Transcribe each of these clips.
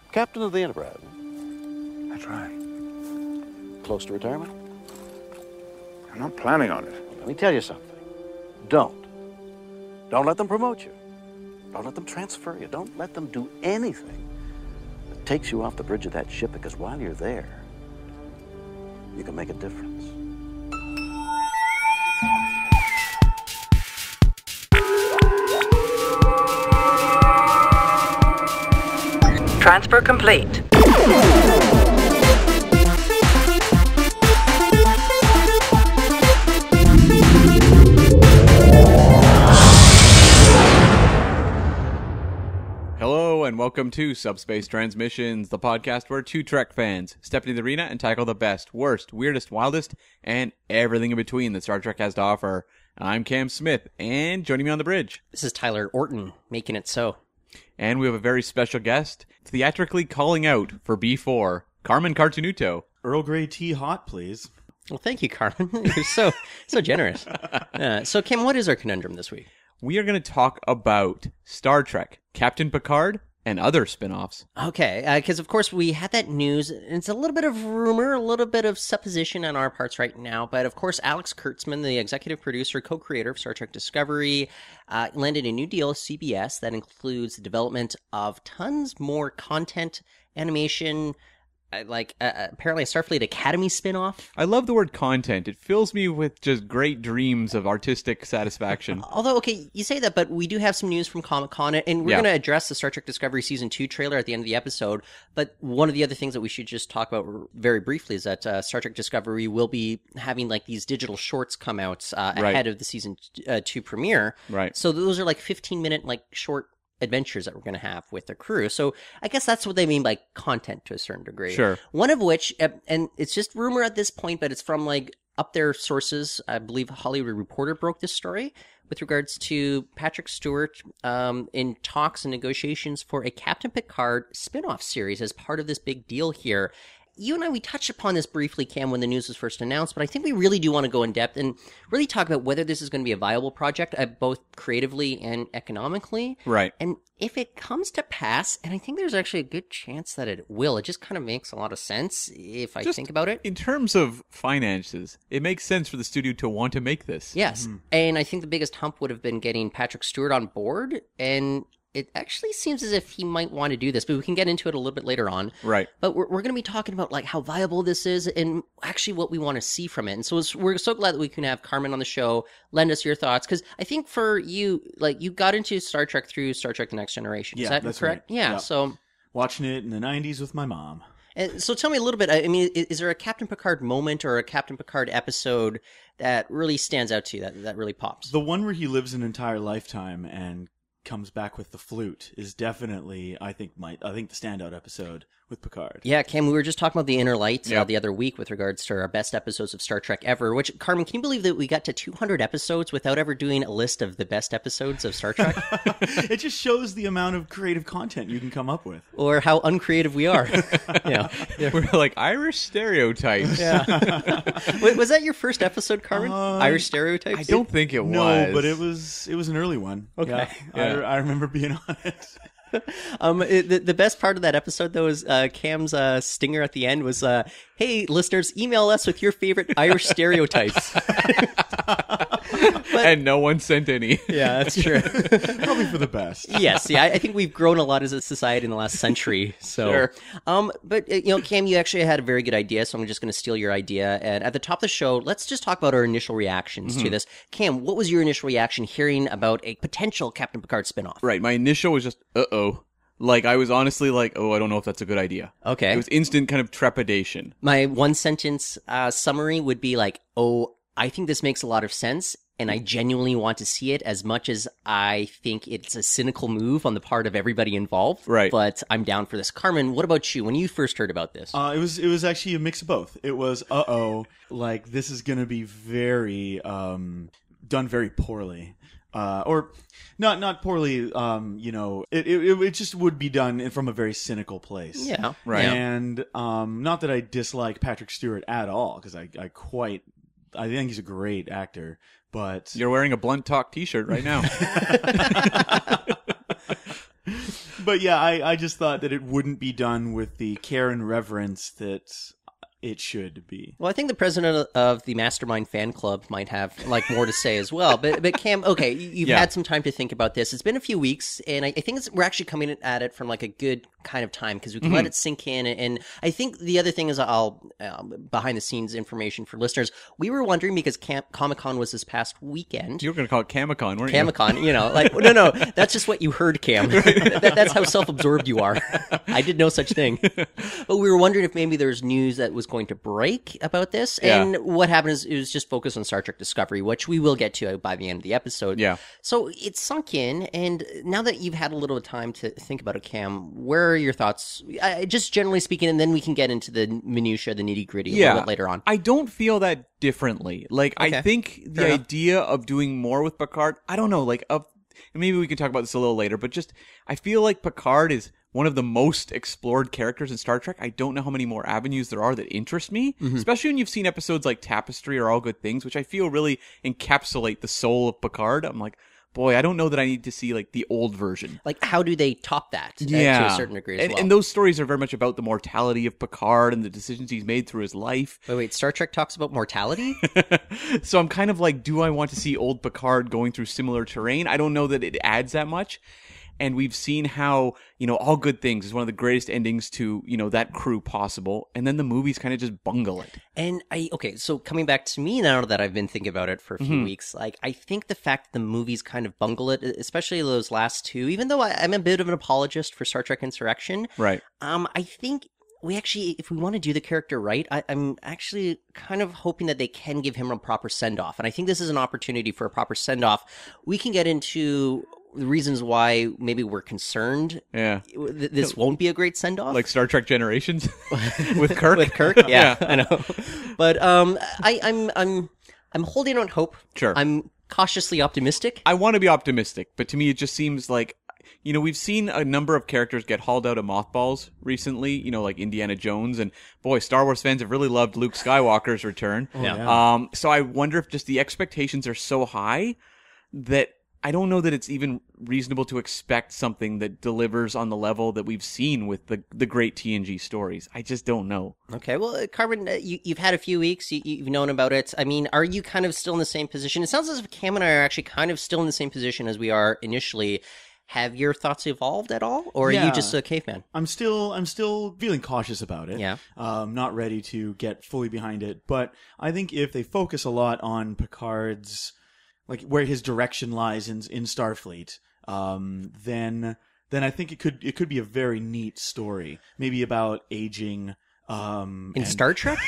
Captain of the Enterprise. That's right. Close to retirement? I'm not planning on it. Let me tell you something. Don't let them promote you. Don't let them transfer you. Don't let them do anything that takes you off the bridge of that ship, because while you're there, you can make a difference. Transfer complete. Hello and welcome to Subspace Transmissions, the podcast where two Trek fans step into the arena and tackle the best, worst, weirdest, wildest, and everything in between that Star Trek has to offer. I'm Cam Smith, and joining me on the bridge, This is Tyler Orton, making it so. and we have a very special guest, theatrically calling out for B4, Carmen Cartonuto. Earl Grey tea hot, please. Well, thank you, Carmen. You're so generous. So, Kim, what is our conundrum this week? We are going to talk about Star Trek, Captain Picard, and other spin-offs. Okay, because of course we had that news. It's a little bit of rumor, a little bit of supposition on our parts right now, but of course Alex Kurtzman, the executive producer, co-creator of Star Trek Discovery, landed a new deal with CBS that includes the development of tons more content, animation, apparently a Starfleet Academy spin-off. I love the word content. It fills me with just great dreams of artistic satisfaction. Although, okay, you say that, but we do have some news from Comic-Con, and we're going to address the Star Trek Discovery Season 2 trailer at the end of the episode, but one of the other things that we should just talk about very briefly is that Star Trek Discovery will be having, like, these digital shorts come out ahead of the Season 2 premiere. Right. So those are, like, 15-minute, like, short adventures that we're going to have with the crew. So I guess that's what they mean by content to a certain degree. Sure. One of which, and it's just rumor at this point, but it's from like up there sources. I believe Hollywood Reporter broke this story with regards to Patrick Stewart in talks and negotiations for a Captain Picard spin-off series as part of this big deal here. You and I, we touched upon this briefly, Cam, when the news was first announced, but I think we really do want to go in depth and really talk about whether this is going to be a viable project, both creatively and economically. Right. And if it comes to pass, and I think there's actually a good chance that it will, it just kind of makes a lot of sense if I think about it. In terms of finances, it makes sense for the studio to want to make this. Yes. And I think the biggest hump would have been getting Patrick Stewart on board, and it actually seems as if he might want to do this, but we can get into it a little bit later on. Right. But we're going to be talking about like how viable this is and actually what we want to see from it. And so we're so glad that we can have Carmen on the show, lend us your thoughts. Because I think for you, like you got into Star Trek through Star Trek The Next Generation. Is that that's correct? right. Yeah. Yep. So Watching it in the 90s with my mom. so tell me a little bit. I mean, is there a Captain Picard moment or a Captain Picard episode that really stands out to you, that really pops? The one where he lives an entire lifetime and comes back with the flute is definitely, I think the standout episode with Picard. Yeah, Cam, we were just talking about the Inner Light Yep. the other week with regards to our best episodes of Star Trek ever, which, Carmen, can you believe that we got to 200 episodes without ever doing a list of the best episodes of Star Trek? It just shows the amount of creative content you can come up with. Or how uncreative we are. Yeah. We're like Irish stereotypes. Wait, was that your first episode, Carmen? Irish Stereotypes? I don't think it was. No, but it was an early one. Okay. Yeah. I remember being on it. The best part of that episode, though, is Cam's stinger at the end was, hey, listeners, email us with your favorite Irish stereotypes. And no one sent any. Yeah, that's true. Probably for the best. Yes, yeah, I think we've grown a lot as a society in the last century. So, Sure. But Cam, you actually had a very good idea, so I'm just going to steal your idea. And at the top of the show, let's just talk about our initial reactions to this. Cam, what was your initial reaction hearing about a potential Captain Picard spinoff? Right. My initial was just, uh-oh. Like, I was honestly like, oh, I don't know if that's a good idea. Okay. It was instant kind of trepidation. My one sentence summary would be like, oh, I think this makes a lot of sense. And I genuinely want to see it as much as I think it's a cynical move on the part of everybody involved. Right. But I'm down for this. Carmen, what about you? When you first heard about this? It was actually a mix of both. It was, like this is going to be very done very poorly. Or not poorly, it just would be done from a very cynical place. Yeah. Right. Yeah. And not that I dislike Patrick Stewart at all, because I think he's a great actor, but You're wearing a Blunt Talk t-shirt right now. But yeah, I just thought that it wouldn't be done with the care and reverence that it should be. Well, I think the president of the Mastermind fan club might have like more to say as well. But Cam, okay, you've had some time to think about this. It's been a few weeks, and I think we're actually coming at it from like a good kind of time because we can let it sink in. And I think the other thing is, I'll behind the scenes information for listeners. We were wondering because Comic-Con was this past weekend. You were going to call it Camicon, weren't you? Camicon, like no, that's just what you heard, Cam. That's how self-absorbed you are. I did no such thing. But we were wondering if maybe there's news that was going to break about this. And what happened is it was just focused on Star Trek Discovery, which we will get to by the end of the episode. Yeah. So it's sunk in, and now that you've had a little time to think about it, Cam, where are your thoughts? Just generally speaking, and then we can get into the minutia, the nitty-gritty a little bit later on. I don't feel that differently. Like, Okay. I think the idea of doing more with Picard, I don't know, like, maybe we can talk about this a little later, but just, I feel like Picard is one of the most explored characters in Star Trek. I don't know how many more avenues there are that interest me, especially when you've seen episodes like Tapestry or All Good Things, which I feel really encapsulate the soul of Picard. I'm like, boy, I don't know that I need to see like the old version. Like, how do they top that to a certain degree as well? And those stories are very much about the mortality of Picard and the decisions he's made through his life. Wait, Star Trek talks about mortality? So I'm kind of like, do I want to see old Picard going through similar terrain? I don't know that it adds that much. And we've seen how, All Good Things is one of the greatest endings to, that crew possible. And then the movies kind of just bungle it. And so coming back to me now that I've been thinking about it for a few weeks, like, I think the fact that the movies kind of bungle it, especially those last two, even though I'm a bit of an apologist for Star Trek Insurrection. Right. I think we actually, if we want to do the character right, I'm actually kind of hoping that they can give him a proper send-off. And I think this is an opportunity for a proper send-off. We can get into the reasons why maybe we're concerned this won't be a great send-off. Like Star Trek Generations with Kirk? With Kirk? Yeah, I know. But I'm holding on hope. Sure. I'm cautiously optimistic. I want to be optimistic, but to me it just seems like, we've seen a number of characters get hauled out of mothballs recently, like Indiana Jones, and boy, Star Wars fans have really loved Luke Skywalker's return. So I wonder if just the expectations are so high that I don't know that it's even reasonable to expect something that delivers on the level that we've seen with the great TNG stories. I just don't know. Okay, well, Carmen, you've had a few weeks. You've known about it. I mean, are you kind of still in the same position? It sounds as if Cam and I are actually kind of still in the same position as we are initially. Have your thoughts evolved at all, or are you just a caveman? I'm still feeling cautious about it. Yeah. Not ready to get fully behind it. But I think if they focus a lot on Picard's, like where his direction lies in Starfleet, then I think it could be a very neat story. Maybe about aging. Star Trek?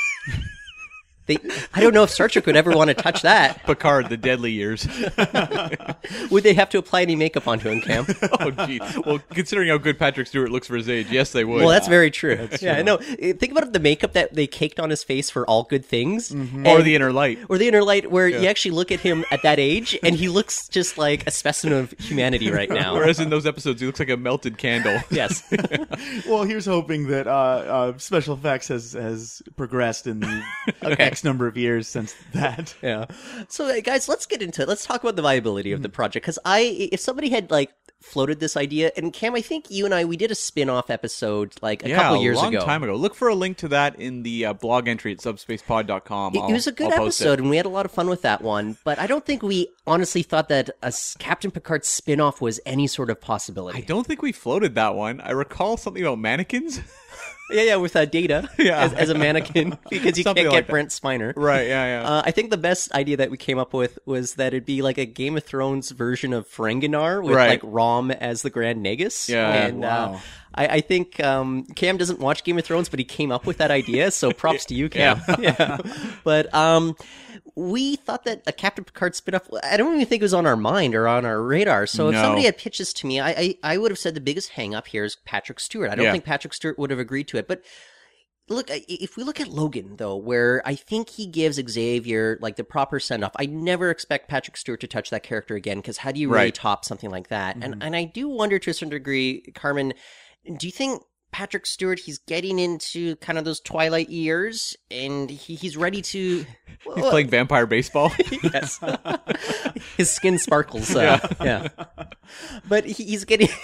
I don't know if Star Trek would ever want to touch that. Picard, the deadly years. Would they have to apply any makeup onto him, Cam? Oh, gee. Well, considering how good Patrick Stewart looks for his age, yes, they would. Well, that's very true. I know. Think about the makeup that they caked on his face for All Good Things. Or The Inner Light. Or The Inner Light, where you actually look at him at that age, and he looks just like a specimen of humanity right now. Whereas in those episodes, he looks like a melted candle. Yes. Well, here's hoping that special effects has progressed in the X number of years since that. Yeah. So, guys, let's talk about the viability of the project, because if somebody had floated this idea, and Cam, I think you and I, we did a spin-off episode a couple years ago. A long time ago. Look for a link to that in the blog entry at subspacepod.com. It was a good episode, and we had a lot of fun with that one, but I don't think we honestly thought that a Captain Picard spin-off was any sort of possibility. I don't think we floated that one. I recall something about mannequins. Yeah, with Data as a mannequin, because you Something can't like get that. Brent Spiner. Right, yeah. I think the best idea that we came up with was that it'd be like a Game of Thrones version of Ferenginar with Right. like Rom as the Grand Nagus. Yeah. And Wow. I think Cam doesn't watch Game of Thrones, but he came up with that idea, so props to you, Cam. Yeah. But we thought that a Captain Picard spinoff, I don't even think it was on our mind or on our radar. So if No. somebody had pitched this to me, I would have said the biggest hang-up here is Patrick Stewart. I don't think Patrick Stewart would have agreed to it. But look, if we look at Logan, though, where I think he gives Xavier the proper send-off, I never expect Patrick Stewart to touch that character again, because how do you really Right. top something like that? And I do wonder to a certain degree, Carmen, do you think Patrick Stewart, he's getting into kind of those Twilight years, and he's ready to... He's playing vampire baseball. Yes. His skin sparkles. Yeah. But he's getting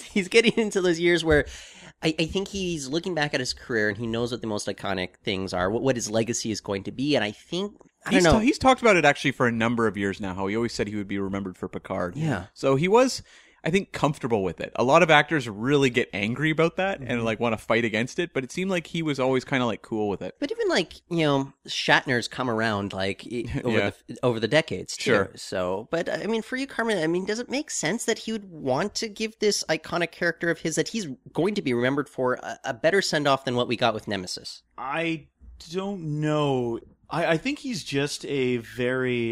he's getting into those years where I think he's looking back at his career and he knows what the most iconic things are, what his legacy is going to be. And I think, I don't know. He's talked about it actually for a number of years now, how he always said he would be remembered for Picard. Yeah. So he was, I think, comfortable with it. A lot of actors really get angry about that and like want to fight against it, but it seemed like he was always kind of like cool with it. But even like, Shatner's come around like over the decades too. Sure. So, but I mean, for you, Carmen, I mean, does it make sense that he would want to give this iconic character of his that he's going to be remembered for a better send off than what we got with Nemesis? I don't know. I think he's just a very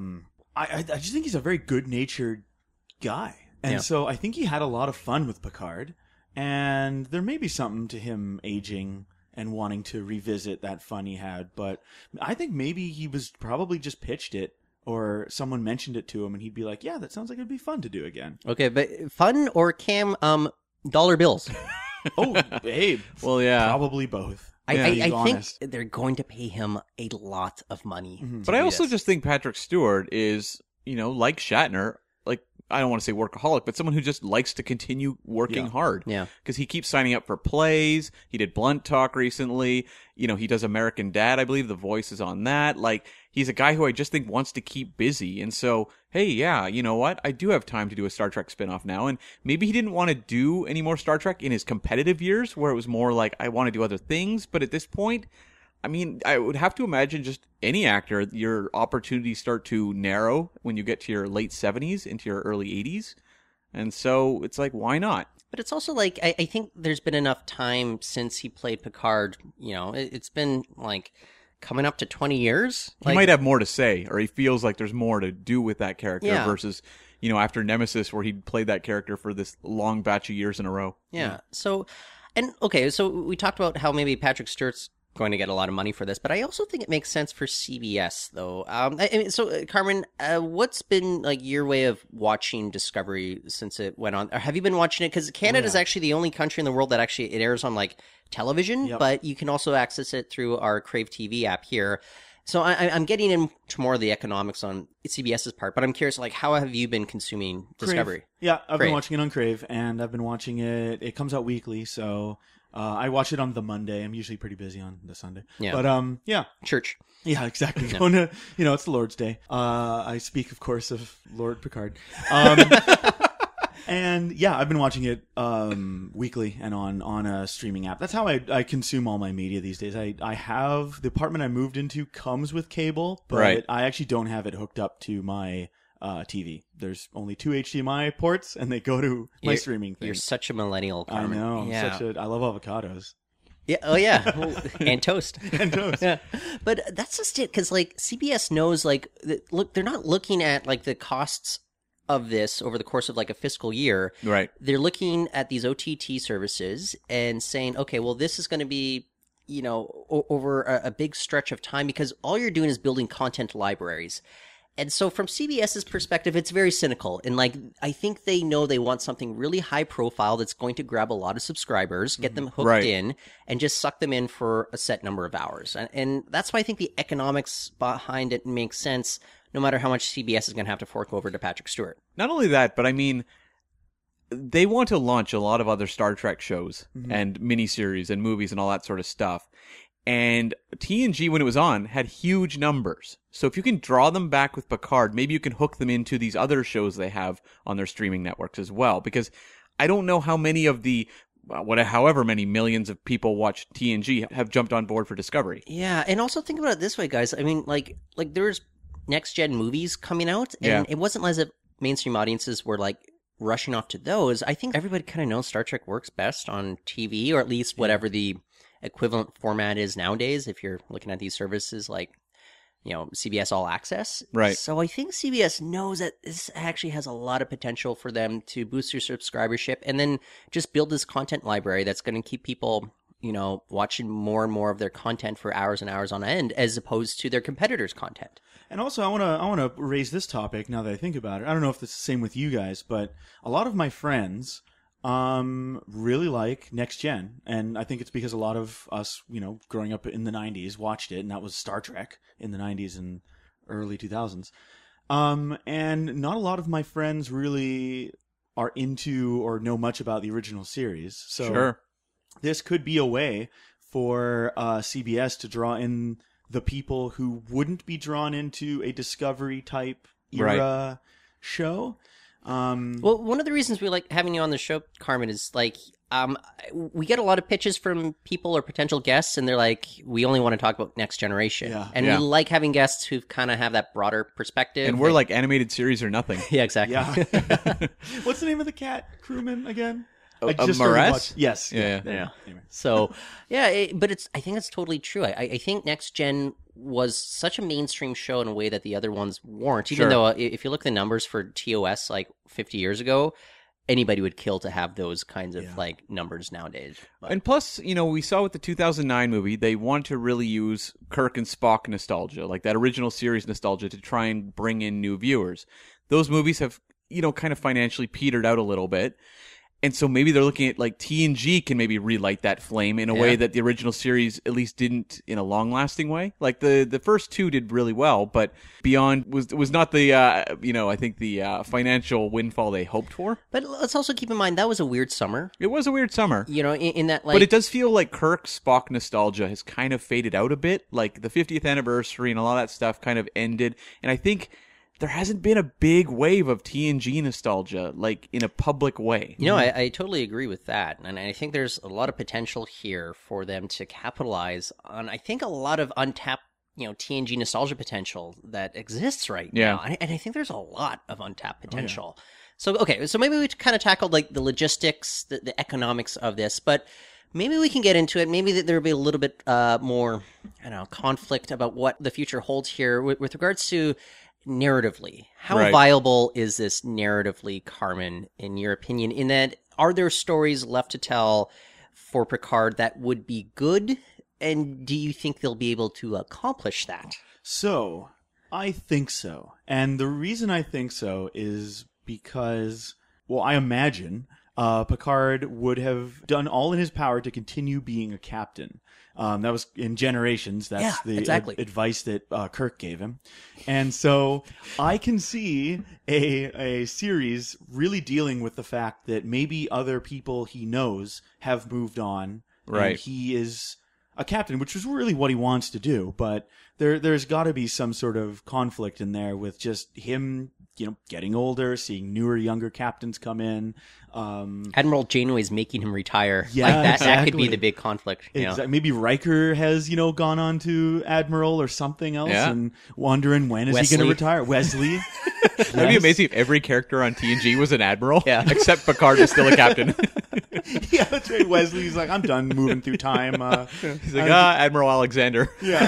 I just think he's a very good natured guy. And so I think he had a lot of fun with Picard, and there may be something to him aging and wanting to revisit that fun he had, but I think maybe he was probably just pitched it, or someone mentioned it to him, and he'd be like, yeah, that sounds like it'd be fun to do again. Okay, but fun or Cam, dollar bills? Oh, babe. Well, yeah. Probably both. I honest. think they're going to pay him a lot of money. Mhm. But I also just think Patrick Stewart is, like Shatner, like, I don't want to say workaholic, but someone who just likes to continue working hard. Yeah. Because he keeps signing up for plays. He did Blunt Talk recently. He does American Dad, I believe. The voice is on that. Like, he's a guy who I just think wants to keep busy. And so, hey, yeah, you know what? I do have time to do a Star Trek spinoff now. And maybe he didn't want to do any more Star Trek in his competitive years, where it was more like, I want to do other things. But at this point, I mean, I would have to imagine just any actor, your opportunities start to narrow when you get to your late 70s into your early 80s. And so it's like, why not? But it's also like, I think there's been enough time since he played Picard. It's been like coming up to 20 years. He might have more to say, or he feels like there's more to do with that character versus, after Nemesis, where he played that character for this long batch of years in a row. Yeah. So we talked about how maybe Patrick Stewart's going to get a lot of money for this, but I also think it makes sense for CBS though. Carmen, what's been like your way of watching Discovery since it went on? Or have you been watching it? Because Canada is actually the only country in the world that actually it airs on like television, but you can also access it through our Crave TV app here. So I'm getting into more of the economics on CBS's part, but I'm curious, like, how have you been consuming Discovery? Crave. Yeah, I've Crave. been watching it on Crave, and I've been watching it. It comes out weekly, so I watch it on the Monday. I'm usually pretty busy on the Sunday. Yeah. But yeah. Church. Yeah, exactly. Going to, it's the Lord's Day. I speak, of course, of Lord Picard. And yeah, I've been watching it weekly and on a streaming app. That's how I consume all my media these days. I have the apartment I moved into comes with cable, but I actually don't have it hooked up to my TV. There's only 2 HDMI ports, and they go to my streaming thing. You're such a millennial, Carmen. I know. Yeah. I love avocados. Yeah. Oh, yeah. And toast. And toast. Yeah. But that's just it, because like CBS knows, like, look, they're not looking at like the costs of this over the course of like a fiscal year. Right. They're looking at these OTT services and saying, okay, well, this is going to be, over a big stretch of time, because all you're doing is building content libraries. And so from CBS's perspective, it's very cynical. And like, I think they know they want something really high profile that's going to grab a lot of subscribers, get them hooked in, and just suck them in for a set number of hours. And that's why I think the economics behind it makes sense, no matter how much CBS is going to have to fork over to Patrick Stewart. Not only that, but I mean, they want to launch a lot of other Star Trek shows and miniseries and movies and all that sort of stuff. And TNG, when it was on, had huge numbers. So if you can draw them back with Picard, maybe you can hook them into these other shows they have on their streaming networks as well. Because I don't know how many of the, however many millions of people watch TNG have jumped on board for Discovery. Yeah, and also think about it this way, guys. I mean, like there's next-gen movies coming out, and it wasn't as if mainstream audiences were like rushing off to those. I think everybody kind of knows Star Trek works best on TV, or at least whatever the equivalent format is nowadays, if you're looking at these services like, CBS All Access. Right. So I think CBS knows that this actually has a lot of potential for them to boost their subscribership and then just build this content library that's going to keep people, watching more and more of their content for hours and hours on end, as opposed to their competitors' content. And also, I want to raise this topic now that I think about it. I don't know if it's the same with you guys, but a lot of my friends really like Next Gen, and I think it's because a lot of us, growing up in the 90s watched it, and that was Star Trek in the 90s and early 2000s. And not a lot of my friends really are into or know much about the original series. So Sure. this could be a way for CBS to draw in the people who wouldn't be drawn into a Discovery type era show. Well, one of the reasons we like having you on the show, Carmen, is like we get a lot of pitches from people or potential guests, and they're like, we only want to talk about Next Generation. Yeah. And Yeah. we like having guests who kind of have that broader perspective. And we're like animated series or nothing. yeah, exactly. Yeah. What's the name of the cat crewman again? I Maress? started watching- Yes. Yeah. Yeah. Anyway. So, yeah, but I think it's totally true. I think Next Gen was such a mainstream show in a way that the other ones weren't. Even Sure. though if you look at the numbers for TOS like 50 years ago, anybody would kill to have those kinds of like numbers nowadays. But, And plus, we saw with the 2009 movie, they want to really use Kirk and Spock nostalgia, like that original series nostalgia, to try and bring in new viewers. Those movies have, kind of financially petered out a little bit. And so maybe they're looking at like TNG can maybe relight that flame in a way that the original series at least didn't in a long lasting way. Like the first two did really well, but Beyond was not the I think the financial windfall they hoped for. but let's also keep in mind that was a weird summer. It was a weird summer. In that like But it does feel like Kirk Spock nostalgia has kind of faded out a bit. Like the 50th anniversary and a lot of that stuff kind of ended. And I think there hasn't been a big wave of TNG nostalgia, like in a public way. I totally agree with that. And I think there's a lot of potential here for them to capitalize on, I think, a lot of untapped, TNG nostalgia potential that exists right Yeah. now. And I think there's a lot of untapped potential. So, okay, so maybe we kind of tackled like the logistics, the economics of this, but maybe we can get into it. Maybe there'll be a little bit more, conflict about what the future holds here with regards to narratively. How Right. viable is this narratively, Carmen, in your opinion? In that, are there stories left to tell for Picard that would be good? And do you think they'll be able to accomplish that? So, I think so. And the reason I think so is because, I imagine Picard would have done all in his power to continue being a captain. That was in Generations. That's the exactly. advice that Kirk gave him. And so I can see a series really dealing with the fact that maybe other people he knows have moved on. Right. And he is a captain, which is really what he wants to do. But there's got to be some sort of conflict in there with just him, getting older, seeing newer, younger captains come in. Admiral Janeway's making him retire. Yeah, like that. That could be exactly. the big conflict. Maybe Riker has, gone on to Admiral or something else and wondering when is he going to retire. Wesley. That'd be amazing if every character on TNG was an admiral, Yeah. except Picard was still a captain. Yeah, that's right. Wesley's like, I'm done moving through time. He's like, Admiral Alexander. Yeah.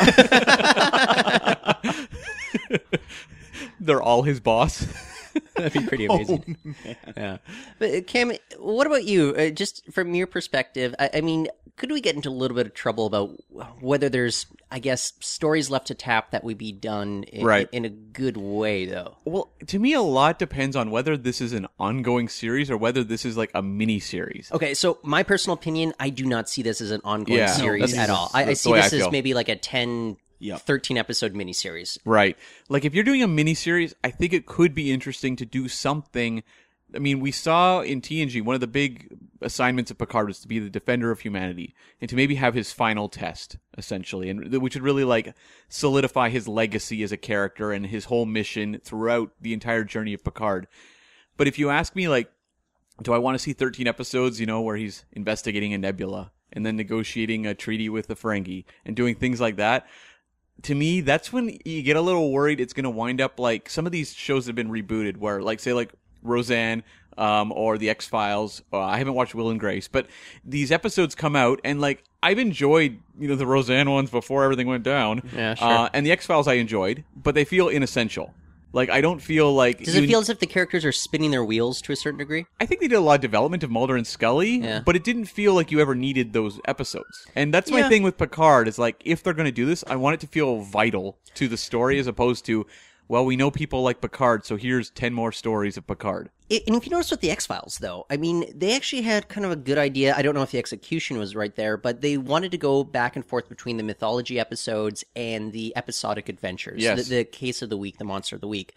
They're all his boss. That'd be pretty amazing. Yeah. But Cam, what about you? Just from your perspective, I mean, could we get into a little bit of trouble about whether there's, I guess, stories left to tap that would be done in a good way, though? Well, to me, a lot depends on whether this is an ongoing series or whether this is like a mini series. Okay, so my personal opinion, I do not see this as an ongoing Yeah. No, series that's- at all. I that's see the way this I as feel. maybe like a 10, Yep. 13 episode miniseries. Right. Like if you're doing a miniseries, I think it could be interesting to do something. I mean, we saw in TNG, one of the big assignments of Picard was to be the defender of humanity and to maybe have his final test, essentially, and which would really like solidify his legacy as a character and his whole mission throughout the entire journey of Picard. But if you ask me, like, do I want to see 13 episodes, where he's investigating a nebula and then negotiating a treaty with the Ferengi and doing things like that? To me, that's when you get a little worried it's going to wind up like some of these shows have been rebooted where, like, say, like Roseanne or The X-Files. I haven't watched Will and Grace, but these episodes come out and, like, I've enjoyed, the Roseanne ones before everything went down. Yeah, sure. And The X-Files I enjoyed, but they feel inessential. Like, I don't feel like... Does it feel as if the characters are spinning their wheels to a certain degree? I think they did a lot of development of Mulder and Scully, Yeah. but it didn't feel like you ever needed those episodes. And that's my Yeah. thing with Picard, is like, if they're going to do this, I want it to feel vital to the story as opposed to, well, we know people like Picard, so here's 10 more stories of Picard. And if you notice with the X-Files, though, I mean, they actually had kind of a good idea. I don't know if the execution was right there, but they wanted to go back and forth between the mythology episodes and the episodic adventures. Yes. The case of the week, the monster of the week.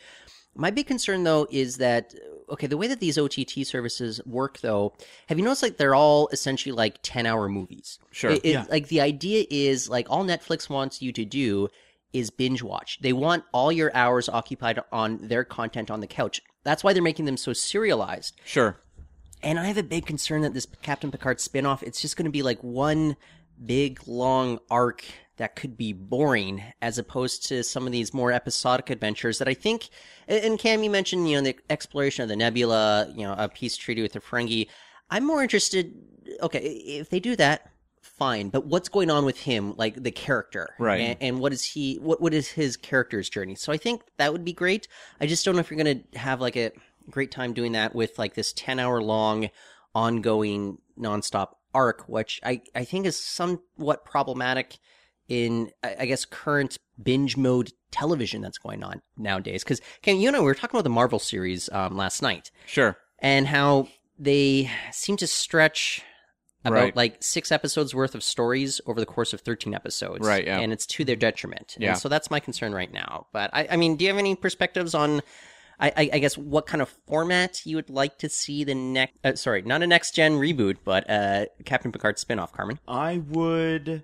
My big concern, though, is that, okay, the way that these OTT services work, though, have you noticed, like, they're all essentially, like, 10-hour movies? Sure. Yeah. Like, the idea is, like, all Netflix wants you to do is binge watch. They want all your hours occupied on their content on the couch. That's why they're making them so serialized. Sure. And I have a big concern that this Captain Picard spinoff, it's just going to be like one big, long arc that could be boring, as opposed to some of these more episodic adventures that I think, and Cam, you mentioned, the exploration of the nebula, a peace treaty with the Ferengi. I'm more interested, okay, if they do that, fine, but what's going on with him, like the character, Right? And what is what is his character's journey? So I think that would be great. I just don't know if you're going to have like a great time doing that with like this 10-hour long, ongoing, nonstop arc, which I think is somewhat problematic in, I guess, current binge mode television that's going on nowadays. Because, Ken, we were talking about the Marvel series last night, Sure. and how they seem to stretch about Right. like 6 episodes worth of stories over the course of 13 episodes. Right, yeah. And it's to their detriment. Yeah. And so that's my concern right now. But I mean, do you have any perspectives on, I guess, what kind of format you would like to see the next, sorry, not a next gen reboot, but Captain Picard spinoff, Carmen? I would.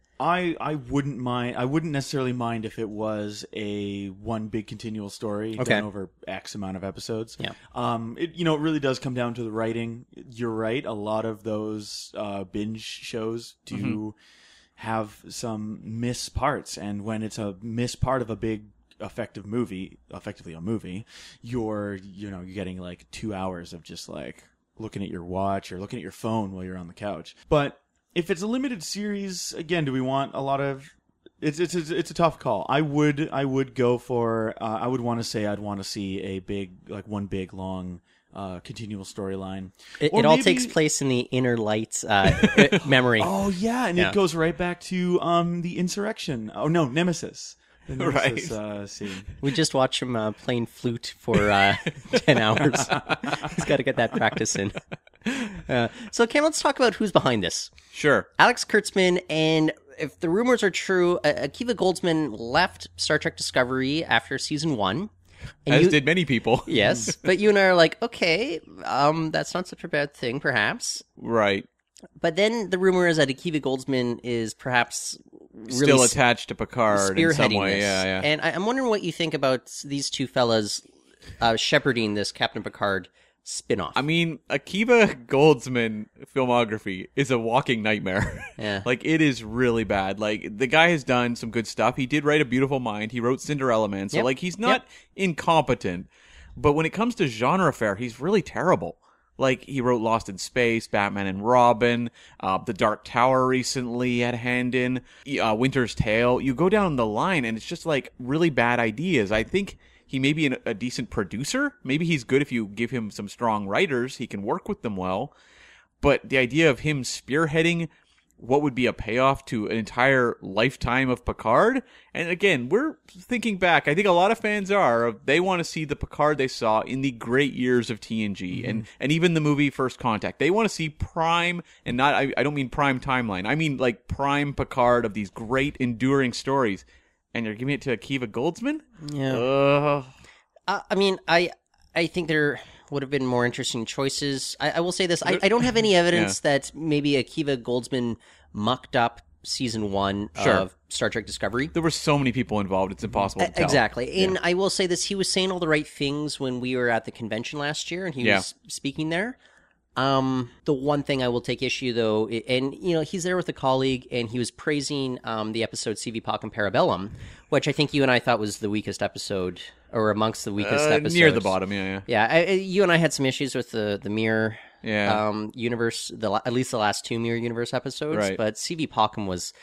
I wouldn't mind. I wouldn't necessarily mind if it was a one big continual story done over X amount of episodes. Yeah. It really does come down to the writing. You're right. A lot of those binge shows do have some miss parts, and when it's a miss part of a big effectively a movie, you're getting like 2 hours of just like looking at your watch or looking at your phone while you're on the couch. But if it's a limited series, again, do we want a lot of? It's a tough call. I would go for. I would want to say I'd want to see a one big long continual storyline. It Or all maybe- takes place in the Inner Lights memory. Oh yeah, and Yeah. it goes right back to the insurrection. Oh no, Nemesis. The Nemesis scene. We just watched him playing flute for 10 hours. He's got to get that practice in. So, Cam, let's talk about who's behind this. Sure. Alex Kurtzman, and if the rumors are true, Akiva Goldsman left Star Trek Discovery after season 1. And As you- did many people. Yes, but you and I are like, okay, that's not such a bad thing, perhaps. Right. But then the rumor is that Akiva Goldsman is perhaps really Still attached to Picard in some spearheading way. this. Yeah. And I'm wondering what you think about these two fellas shepherding this Captain Picard spinoff. I mean, Akiva Goldsman filmography is a walking nightmare. Yeah. Like, it is really bad. Like, the guy has done some good stuff. He did write A Beautiful Mind. He wrote Cinderella Man. So, Yep. like, he's not incompetent. But when it comes to genre fare, he's really terrible. Like, he wrote Lost in Space, Batman and Robin, The Dark Tower recently had a hand in, Winter's Tale. You go down the line, and it's just, like, really bad ideas. I think he may be a decent producer. Maybe he's good if you give him some strong writers. He can work with them well. But the idea of him spearheading what would be a payoff to an entire lifetime of Picard, and again, we're thinking back, I think a lot of fans they want to see the Picard they saw in the great years of TNG, and even the movie First Contact. They want to see prime, and not, I don't mean prime timeline, I mean like prime Picard of these great enduring stories. And you're giving it to Akiva Goldsman? Yeah. I mean, I think there would have been more interesting choices. I will say this. I don't have any evidence that maybe Akiva Goldsman mucked up season 1 Sure. of Star Trek Discovery. There were so many people involved, it's impossible to tell. Exactly. And I will say this. He was saying all the right things when we were at the convention last year, and he was speaking there. The one thing I will take issue, though, and, he's there with a colleague, and he was praising the episode CV Pacem Parabellum, which I think you and I thought was the weakest episode, or amongst the weakest episodes. Near the bottom, yeah. Yeah, you and I had some issues with the Mirror Yeah. universe, at least the last 2 Mirror Universe episodes, Right. but CV Pacem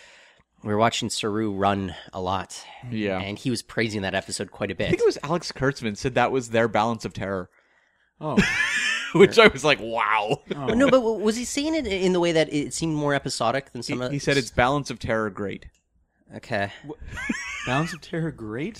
we were watching Saru run a lot, Yeah. and he was praising that episode quite a I bit. think it was Alex Kurtzman said that was their balance of terror. Oh, Which I was like, wow. No, but was he saying it in the way that it seemed more episodic than some of He said it's balance of terror great. Okay. Balance of Terror, great.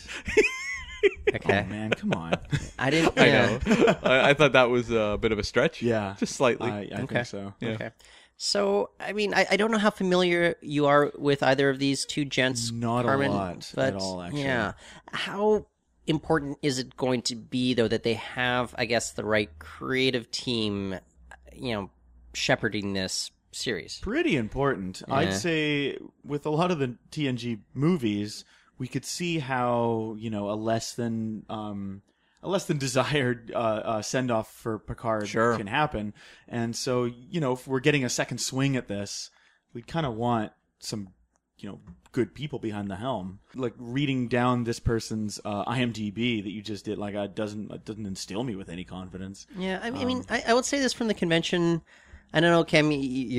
Okay. Oh man, come on. I didn't. I Yeah. know. I thought that was a bit of a stretch. Yeah, Just slightly. I Okay. think so. Yeah. Okay. So, I mean, I don't know how familiar you are with either of these two gents. Not a Carmen, lot but at all, actually. Yeah. How important is it going to be, though, that they have, I guess, the right creative team, shepherding this series? Pretty important. Yeah. I'd say with a lot of the TNG movies, we could see how, a less than desired send off for Picard Sure. can happen. And so, if we're getting a second swing at this, we kind of want some, good people behind the helm. Like reading down this person's IMDb that you just did, it doesn't instill me with any confidence. Yeah, I mean, I would say this from the convention. I don't know, Cam,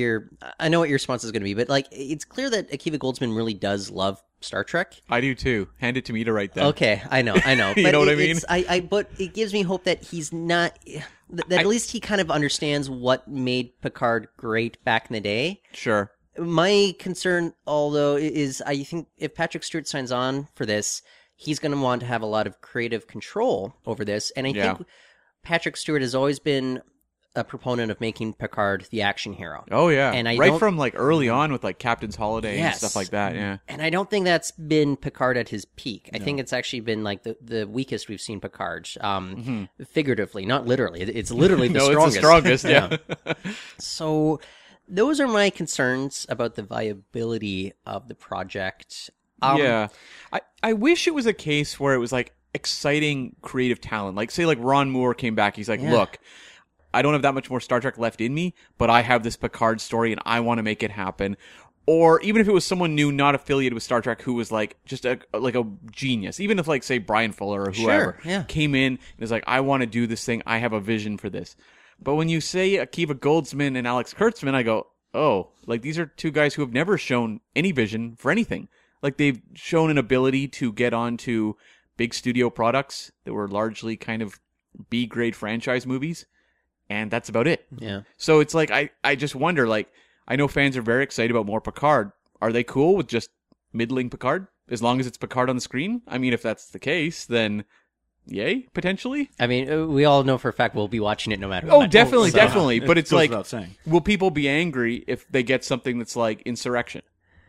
I know what your response is going to be, but it's clear that Akiva Goldsman really does love Star Trek. I do too. Hand it to me to write that. Okay, I know. You But know what I mean? But it gives me hope that he's not. That at least he kind of understands what made Picard great back in the day. Sure. My concern, although, is I think if Patrick Stewart signs on for this, he's going to want to have a lot of creative control over this. And I think Patrick Stewart has always been a proponent of making Picard the action hero. Oh yeah, And I right don't- from early on with Captain's Holiday and Yes. stuff like that. Yeah. And I don't think that's been Picard at his peak. I think it's actually been the weakest we've seen Picard, figuratively, not literally. It's literally the No, strongest. it's the strongest. Yeah. So those are my concerns about the viability of the project. Yeah. I wish it was a case where it was exciting creative talent. Say Ron Moore came back. He's like, Yeah. look, I don't have that much more Star Trek left in me, but I have this Picard story and I want to make it happen. Or even if it was someone new, not affiliated with Star Trek, who was just a genius. Even if say Brian Fuller or whoever Sure, yeah. came in and was like, I want to do this thing. I have a vision for this. But when you say Akiva Goldsman and Alex Kurtzman, I go, oh, these are two guys who have never shown any vision for anything. They've shown an ability to get onto big studio products that were largely kind of B-grade franchise movies. And that's about it. Yeah. So it's I just wonder, I know fans are very excited about more Picard. Are they cool with just middling Picard? As long as it's Picard on the screen? I mean, if that's the case, then yay, potentially. I mean, we all know for a fact we'll be watching it no matter Oh, what. definitely, So- definitely. But it's goes without saying. will people be angry if they get something that's Insurrection?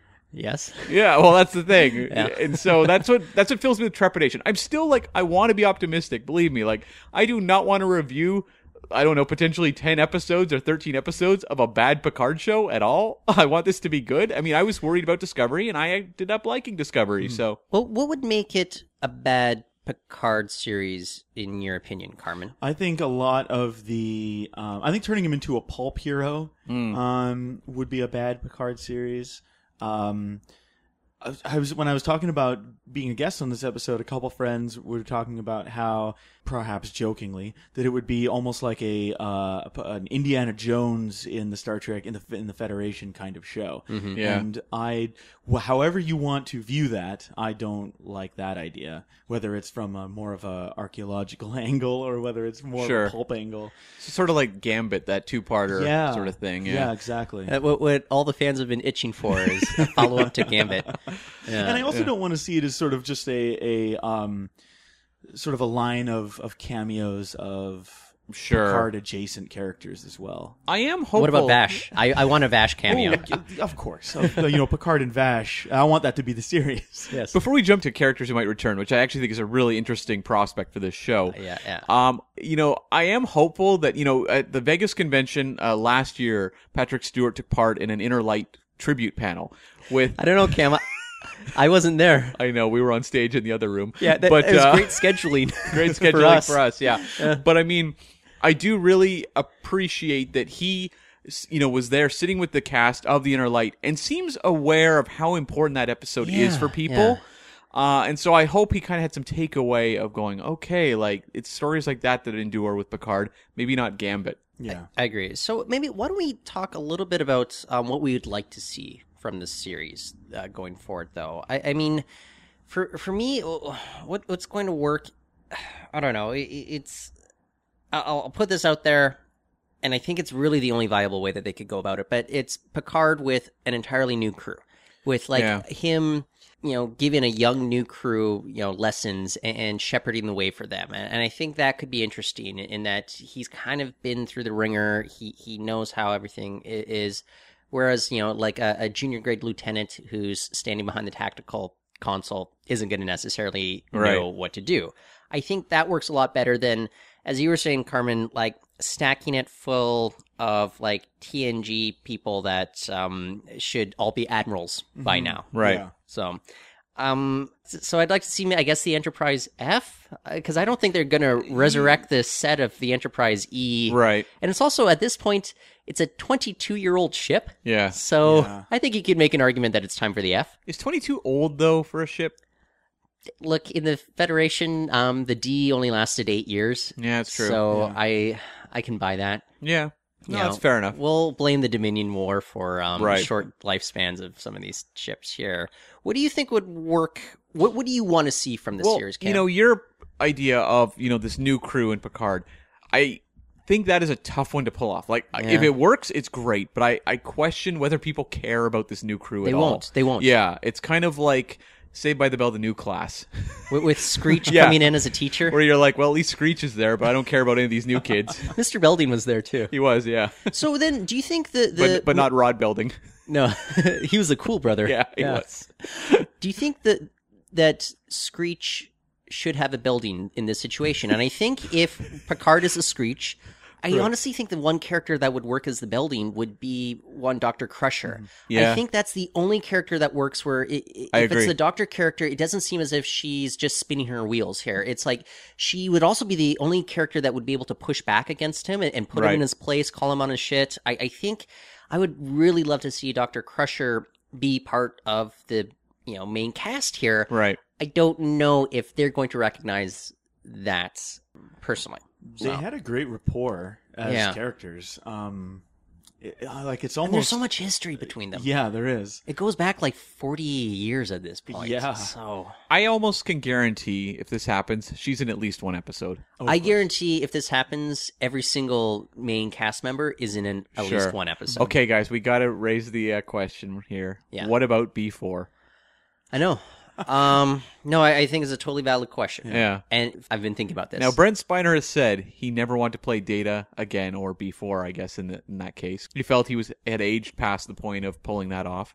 Yes. Yeah, well, that's the thing. Yeah. And so that's what fills me with trepidation. I'm still I want to be optimistic, believe me. I do not want to review, I don't know, potentially 10 episodes or 13 episodes of a bad Picard show at all. I want this to be good. I mean, I was worried about Discovery, and I ended up liking Discovery, so. Well, what would make it a bad Picard series, in your opinion, Carmen? I think a lot of the, I think turning him into a pulp hero, would be a bad Picard series. When I was talking about being a guest on this episode, a couple friends were talking about how, perhaps jokingly, that it would be almost like an Indiana Jones in the Star Trek in the Federation kind of show. Yeah. And however you want to view that, I don't like that idea. Whether it's from more of a archaeological angle or whether it's more Sure. of a pulp angle. It's sort of like Gambit, that two-parter sort of thing. Yeah, exactly. What all the fans have been itching for is a follow-up to Gambit. And I also don't want to see it as sort of just a sort of a line of cameos of Sure. Picard adjacent characters as well. I am hopeful. What about Vash? I want a Vash cameo. Of course, Picard and Vash. I want that to be the series. Yes. Before we jump to characters who might return, which I actually think is a really interesting prospect for this show. Yeah. I am hopeful that, at the Vegas convention last year, Patrick Stewart took part in an Inner Light tribute panel with, I don't know, Cam. I wasn't there. I know, we were on stage in the other room. Yeah, but, it was great scheduling. great scheduling for us. yeah. But I mean, I do really appreciate that he, was there sitting with the cast of the Inner Light and seems aware of how important that episode is for people. And so I hope he kind of had some takeaway of going, okay, it's stories like that endure with Picard, maybe not Gambit. Yeah. I agree. So maybe why don't we talk a little bit about what we would like to see from this series going forward, though. I mean, for me, what's going to work? I don't know. I'll put this out there, and I think it's really the only viable way that they could go about it. But it's Picard with an entirely new crew, with him, giving a young new crew, lessons and shepherding the way for them. And I think that could be interesting in that he's kind of been through the ringer. He knows how everything is. Whereas, a junior grade lieutenant who's standing behind the tactical console isn't going to necessarily Right. know what to do. I think that works a lot better than, as you were saying, Carmen, like stacking it full of like TNG people that should all be admirals by now. Right. Yeah. So, so I'd like to see, I guess, the Enterprise F, because I don't think they're going to resurrect the set of the Enterprise E. Right. And it's also, at this point, it's a 22-year-old ship. Yeah. So Yeah. I think you could make an argument that it's time for the F. Is 22 old though for a ship? Look, in the Federation, the D only lasted 8 years. Yeah, it's true. So Yeah. I can buy that. Yeah. No, You that's know, fair enough. We'll blame the Dominion War for Right. short lifespans of some of these ships here. What do you think would work? What do you want to see from the series, Cam? You know, your idea of, this new crew in Picard, I think that is a tough one to pull off. Like, Yeah. if it works, it's great, but I question whether people care about this new crew They at all. won't. They won't. Yeah, it's kind of like Saved by the Bell, the new class, With Screech Yeah. coming in as a teacher. where you're like, well, at least Screech is there, but I don't care about any of these new kids. Mr. Belding was there too. He was, yeah. So then, do you think the But not Rod Belding. no, he was a cool brother. Yeah, he was. Do you think that Screech should have a building in this situation? And I think if Picard is a Screech, I honestly think the one character that would work as the building would be one Dr. Crusher. Yeah. I think that's the only character that works where if agree. it's the Doctor character, it doesn't seem as if she's just spinning her wheels here. It's like she would also be the only character that would be able to push back against him and put him Right. in his place, call him on his shit. I think I would really love to see Dr. Crusher be part of the main cast here. Right. I don't know if they're going to recognize that personally. They had a great rapport as Yeah. characters. It's And there's almost so much history between them. yeah, there is. It goes back like 40 years at this point. Yeah. So I almost can guarantee if this happens, she's in at least one episode. I guarantee if this happens, every single main cast member is in at Sure. least one episode. Okay, guys, we got to raise the question here. Yeah. What about B4? I know. No, I think it's a totally valid question. Yeah. And I've been thinking about this. Now, Brent Spiner has said he never wanted to play Data again, or B4, I guess, in that case. He felt he had aged past the point of pulling that off.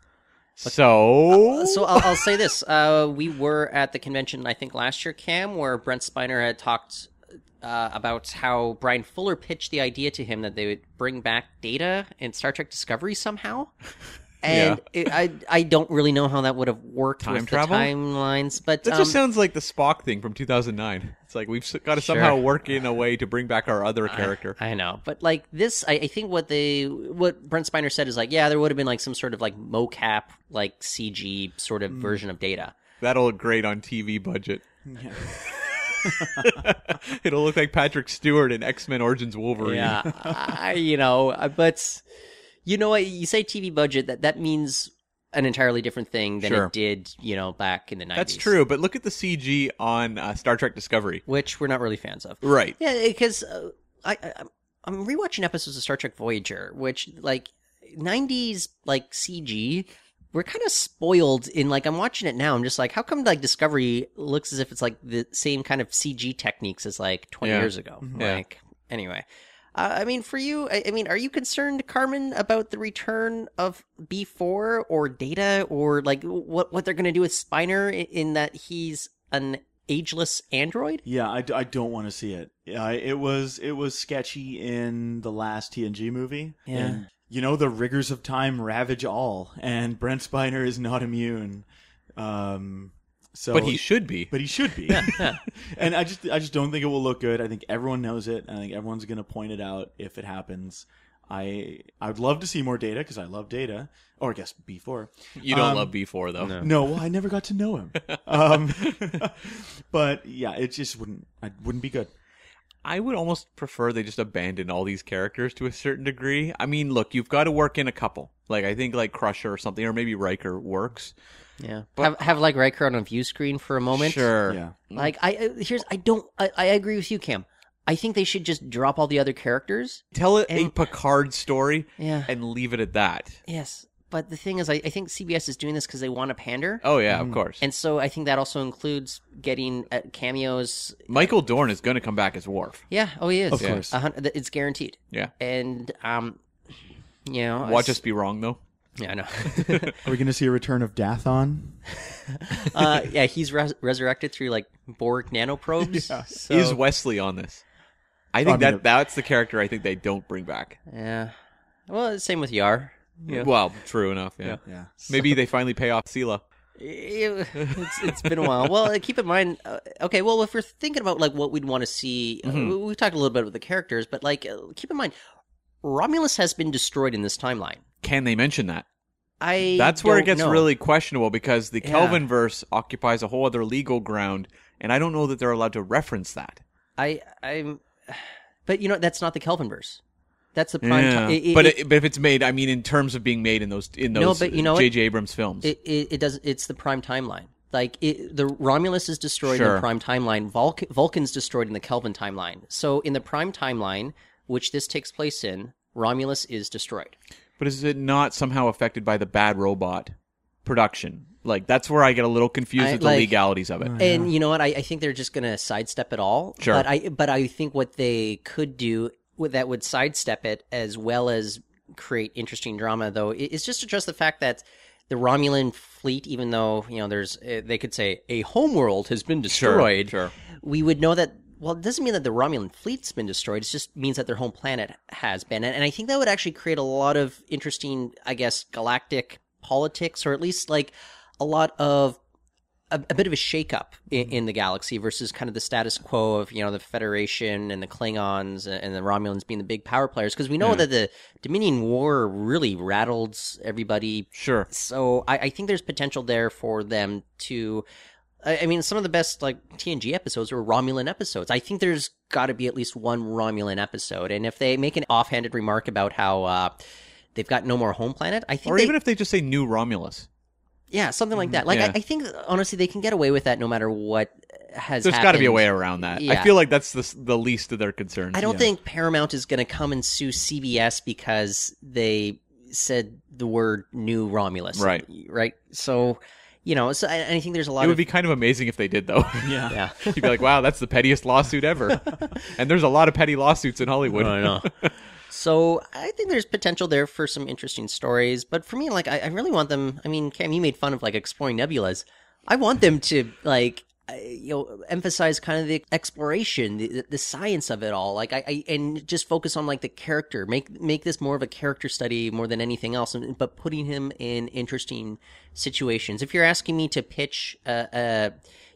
So I'll say this. We were at the convention, I think, last year, Cam, where Brent Spiner had talked about how Brian Fuller pitched the idea to him that they would bring back Data in Star Trek Discovery somehow. And I don't really know how that would have worked Time with travel? the timelines, but that just sounds like the Spock thing from 2009. It's like we've got to somehow work in a way to bring back our other character. I know, but like this, I think what Brent Spiner said is like, yeah, there would have been like some sort of like mocap, like CG sort of version of Data. That'll look great on TV budget. It'll look like Patrick Stewart in X-Men Origins Wolverine. Yeah, but you know what? You say TV budget, that means an entirely different thing than Sure. it did, back in the 90s. That's true, but look at the CG on Star Trek Discovery. Which we're not really fans of. Right. Yeah, because I'm rewatching episodes of Star Trek Voyager, which like 90s like CG. We're kind of spoiled in like I'm watching it now. I'm just like, how come like Discovery looks as if it's like the same kind of CG techniques as like 20 Yeah. years ago? Yeah. Like anyway, I mean, for you, I mean, are you concerned, Carmen, about the return of B4 or Data or like what they're going to do with Spiner in that he's an ageless android? Yeah, I don't want to see it. It was sketchy in the last TNG movie. Yeah. And, the rigors of time ravage all, and Brent Spiner is not immune. But he should be. But he should be. And I just don't think it will look good. I think everyone knows it. I think everyone's going to point it out if it happens. I would love to see more Data because I love Data, or I guess B4. You don't love B4 though. No, well, I never got to know him. But yeah, it just wouldn't be good. I would almost prefer they just abandon all these characters to a certain degree. I mean, look, you've got to work in a couple. Like I think like Crusher or something, or maybe Riker works. Yeah, have like Riker on a view screen for a moment. Sure. Yeah. Like I agree with you, Cam. I think they should just drop all the other characters. Tell it a Picard story Yeah. and leave it at that. Yes, but the thing is, I think CBS is doing this because they want to pander. Oh yeah, of course. And so I think that also includes getting cameos. Michael Dorn is going to come back as Worf. Yeah, oh, he is. Of course. It's guaranteed. Yeah. And, Watch us be wrong though. Yeah, I know. Are we going to see a return of Dathon? Yeah, he's resurrected through like Borg nanoprobes. Yeah. So, Is Wesley on this? I think I mean, that's the character I think they don't bring back. yeah. Well, same with Yar. Yeah. Well, true enough. Yeah. Yeah. Maybe they finally pay off Sela. It's been a while. Well, keep in mind. Okay, well, if we're thinking about like what we'd want to see, we talked a little bit about the characters, but like keep in mind, Romulus has been destroyed in this timeline. Can they mention that? That's where it gets know. really questionable because the Yeah. Kelvinverse occupies a whole other legal ground, and I don't know that they're allowed to reference that. But you know, that's not the Kelvinverse. That's the prime Yeah. time. But if it's made, I mean, in terms of being made in those No, but you know J.J. Abrams films. It does. It's the prime timeline. Like the Romulus is destroyed in Sure. the prime timeline. Vulcan's destroyed in the Kelvin timeline. So in the prime timeline, which this takes place in, Romulus is destroyed. But is it not somehow affected by the Bad Robot production? Like, that's where I get a little confused with the legalities of it. And you know what? I think they're just going to sidestep it all. Sure. But I think what they could do that would sidestep it as well as create interesting drama, though, is just address the fact that the Romulan fleet, even though there's they could say a homeworld has been destroyed. Sure. We would know that. Well, it doesn't mean that the Romulan fleet's been destroyed. It just means that their home planet has been. And I think that would actually create a lot of interesting, I guess, galactic politics, or at least like a lot of a bit of a shakeup in the galaxy versus kind of the status quo of, the Federation and the Klingons and the Romulans being the big power players. Because we know that the Dominion War really rattled everybody. Sure. So I think there's potential there for them to... I mean, some of the best like TNG episodes were Romulan episodes. I think there's got to be at least one Romulan episode, and if they make an offhanded remark about how they've got no more home planet, I think, even if they just say New Romulus, something like that. Like Yeah. I think honestly they can get away with that no matter what has. there's got to be a way around that. I Yeah. feel like that's the least of their concerns. I don't think Paramount is going to come and sue CBS because they said the word New Romulus. Right. Right. So. So I think there's a lot It would of... be kind of amazing if they did, though. Yeah. You'd be like, wow, that's the pettiest lawsuit ever. And there's a lot of petty lawsuits in Hollywood. I know. So I think there's potential there for some interesting stories. But for me, like, I really want them... I mean, Cam, you made fun of, like, exploring nebulas. I want them to, like... emphasize kind of the exploration, the science of it all, like and just focus on like the character, make this more of a character study more than anything else, but putting him in interesting situations. If you're asking me to pitch 5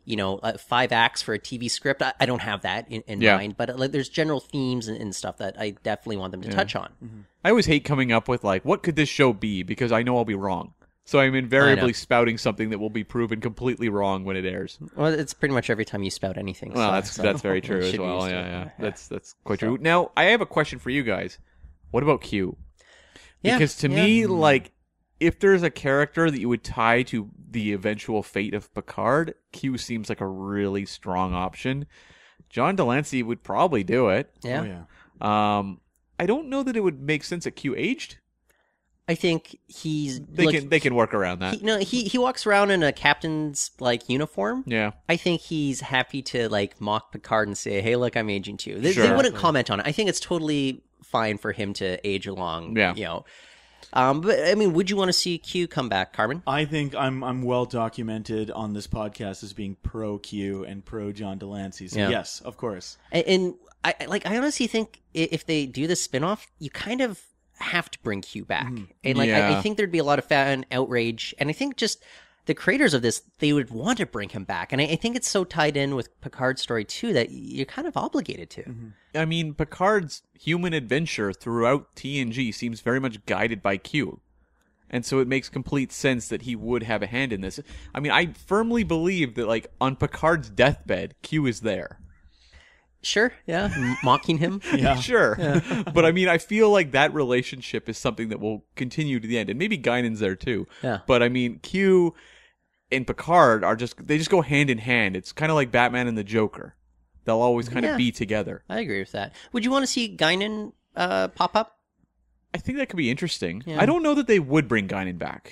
acts for a TV script, I don't have that in mind, but like there's general themes and stuff that I definitely want them to touch on. Mm-hmm. I always hate coming up with like, what could this show be? Because I know I'll be wrong. So I'm invariably spouting something that will be proven completely wrong when it airs. Well, it's pretty much every time you spout anything. Well, so that's very true you as should be well. used to Yeah, it. yeah. That's quite true. Now, I have a question for you guys. What about Q? Because to me, like, if there's a character that you would tie to the eventual fate of Picard, Q seems like a really strong option. John Delancey would probably do it. Yeah. Oh, yeah. I don't know that it would make sense that Q aged. I think he's They can work around that. He walks around in a captain's like uniform. Yeah. I think he's happy to like mock Picard and say, "Hey, look, I'm aging too." They Sure. wouldn't comment on it. I think it's totally fine for him to age along. Yeah. But I mean, would you want to see Q come back, Carmen? I think I'm well documented on this podcast as being pro Q and pro John Delancey. So Yeah. yes, of course. And I honestly think if they do this spinoff, you kind of have to bring Q back. And like Yeah. I think there'd be a lot of fan outrage, and I think just the creators of this, they would want to bring him back. And I think it's so tied in with Picard's story too that you're kind of obligated to. I mean, Picard's human adventure throughout TNG seems very much guided by Q. And so it makes complete sense that he would have a hand in this. I mean, I firmly believe that, like, on Picard's deathbed, Q is there. Sure, yeah, mocking him. Yeah. Sure. But I mean, I feel like that relationship is something that will continue to the end. And maybe Guinan's there too. Yeah. But I mean, Q and Picard they just go hand in hand. It's kind of like Batman and the Joker. They'll always kind Yeah. of be together. I agree with that. Would you want to see Guinan pop up? I think that could be interesting. Yeah. I don't know that they would bring Guinan back.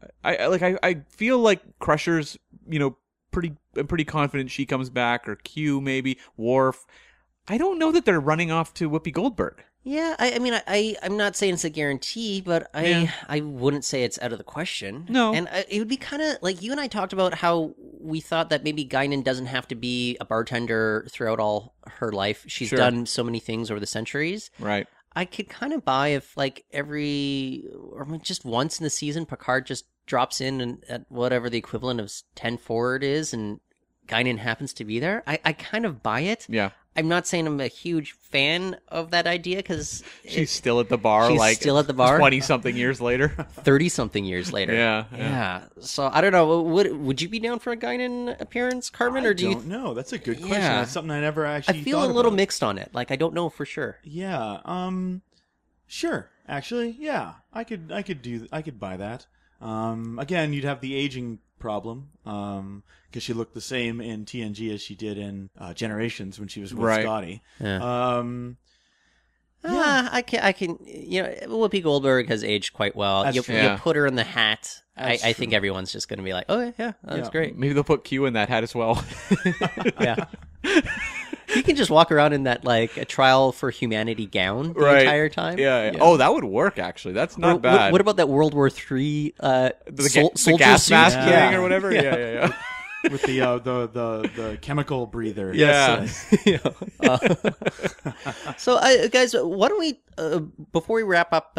I feel like Crusher's, I'm pretty confident she comes back, or Q maybe, Worf. I don't know that they're running off to Whoopi Goldberg. Yeah, I mean, I'm not saying it's a guarantee, but I wouldn't say it's out of the question. No. And it would be kind of like you and I talked about how we thought that maybe Guinan doesn't have to be a bartender throughout all her life. She's Sure. done so many things over the centuries. Right. I could kind of buy if like just once in the season, Picard just drops in and at whatever the equivalent of 10 forward is, and Guinan happens to be there. I kind of buy it. Yeah. I'm not saying I'm a huge fan of that idea because She's still at the bar, she's like still at the bar 20-something years later. 30-something years later. Yeah. So I don't know. Would you be down for a Guinan appearance, Carmen, or do you? don't know. That's a good question. Yeah. That's something I never I actually. feel a thought little about. mixed on it. Like I don't know for sure. Yeah. Sure. Actually, yeah. I could buy that. Again, you'd have the aging problem. Because she looked the same in TNG as she did in Generations when she was with Right. Scotty. Yeah. I can. You know, Whoopi Goldberg has aged quite well. That's You true. Yeah. put her in the hat. That's I think everyone's just going to be like, oh yeah, that's Yeah. great. Maybe they'll put Q in that hat as well. Yeah. You can just walk around in that like a trial for humanity gown the Right. entire time. Yeah. Oh, that would work, actually. That's not Or bad. What about that World War III the soldier gas suit? mask Yeah. thing or whatever? Yeah. With the chemical breather. Yeah. So, guys, why don't we, before we wrap up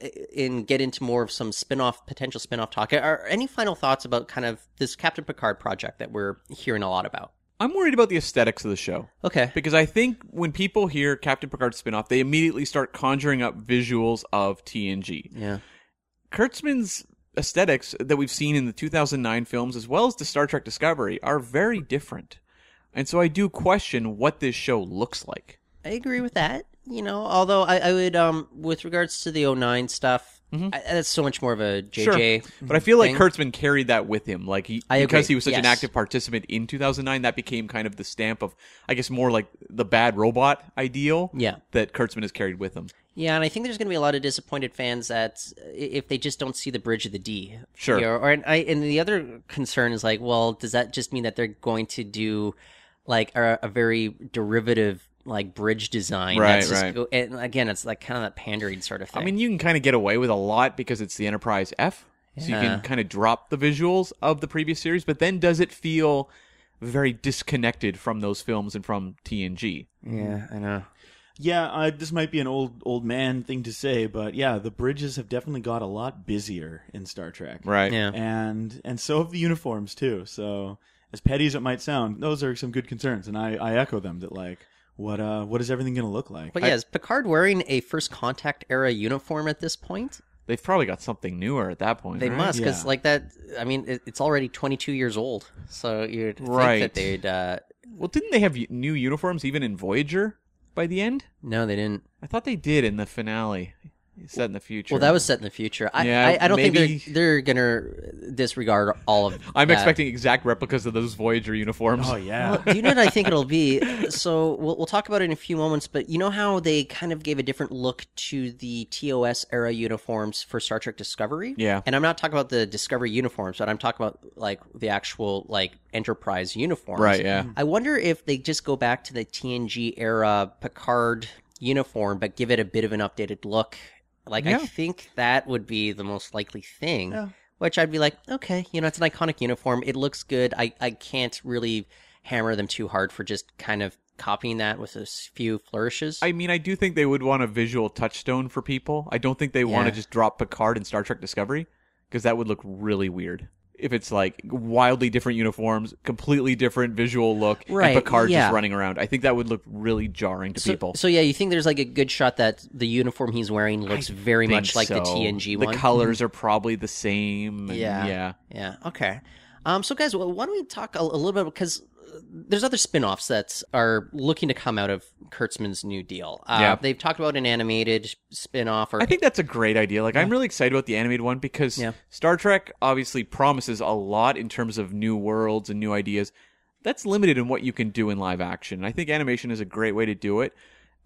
and get into more of some potential spin-off talk, are any final thoughts about kind of this Captain Picard project that we're hearing a lot about? I'm worried about the aesthetics of the show. Okay. Because I think when people hear Captain Picard spinoff, they immediately start conjuring up visuals of TNG. Yeah. Kurtzman's aesthetics that we've seen in the 2009 films, as well as the Star Trek Discovery, are very different. And so I do question what this show looks like. I agree with that. You know, although I would, with regards to the 09 stuff, that's so much more of a JJ. But I feel like thing. Kurtzman carried that with him. Like I because agree. he was such an Yes. active participant in 2009, that became kind of the stamp of, I guess, more like the bad robot ideal Yeah. that Kurtzman has carried with him. Yeah, and I think there's going to be a lot of disappointed fans that if they just don't see the bridge of the D. Sure. You know, and the other concern is like, well, does that just mean that they're going to do like a very derivative like bridge design? Right, that's just right. And again, it's like kind of that pandering sort of thing. I mean, you can kind of get away with a lot because it's the Enterprise F. So you Yeah. can kind of drop the visuals of the previous series, but then does it feel very disconnected from those films and from TNG? yeah, I know. Yeah, this might be an old man thing to say, but yeah, the bridges have definitely got a lot busier in Star Trek. Right. Yeah. And so have the uniforms too. So as petty as it might sound, those are some good concerns, and I echo them. That like, what is everything going to look like? But yeah, is Picard wearing a First Contact era uniform at this point? They've probably got something newer at that point. They right? must, because Yeah. like that. I mean, it's already 22 years old, so you'd Right. think that they'd. Well, didn't they have new uniforms even in Voyager by the end? No, they didn't. I thought they did in the finale, set in the future. Well, that was set in the future. Yeah, I don't maybe- think they're gonna disregard all of. I'm that. expecting exact replicas of those Voyager uniforms. Oh yeah. Well, do you know what I think it'll be? So we'll talk about it in a few moments. But you know how they kind of gave a different look to the TOS era uniforms for Star Trek Discovery? Yeah. And I'm not talking about the Discovery uniforms, but I'm talking about like the actual like Enterprise uniforms. Right, yeah. I wonder if they just go back to the TNG era Picard uniform, but give it a bit of an updated look. Like, Yeah. I think that would be the most likely thing. Yeah. Which I'd be like, okay, you know, it's an iconic uniform. It looks good. I can't really hammer them too hard for just kind of copying that with a few flourishes. I mean, I do think they would want a visual touchstone for people. I don't think they want to Yeah. just drop Picard in Star Trek Discovery, because that would look really weird. If it's like wildly different uniforms, completely different visual look, Right, and Picard yeah. just running around, I think that would look really jarring to people. So yeah, you think there's like a good shot that the uniform he's wearing looks very Think much like the so. TNG The one? colors are probably the same. and Yeah. Yeah. Okay. So guys, why don't we talk a little bit, because there's other spin-offs that are looking to come out of Kurtzman's new deal. Yeah. They've talked about an animated spin-off, or I think that's a great idea. Like, I'm really excited about the animated one because Yeah. Star Trek obviously promises a lot in terms of new worlds and new ideas. That's limited in what you can do in live action. I think animation is a great way to do it.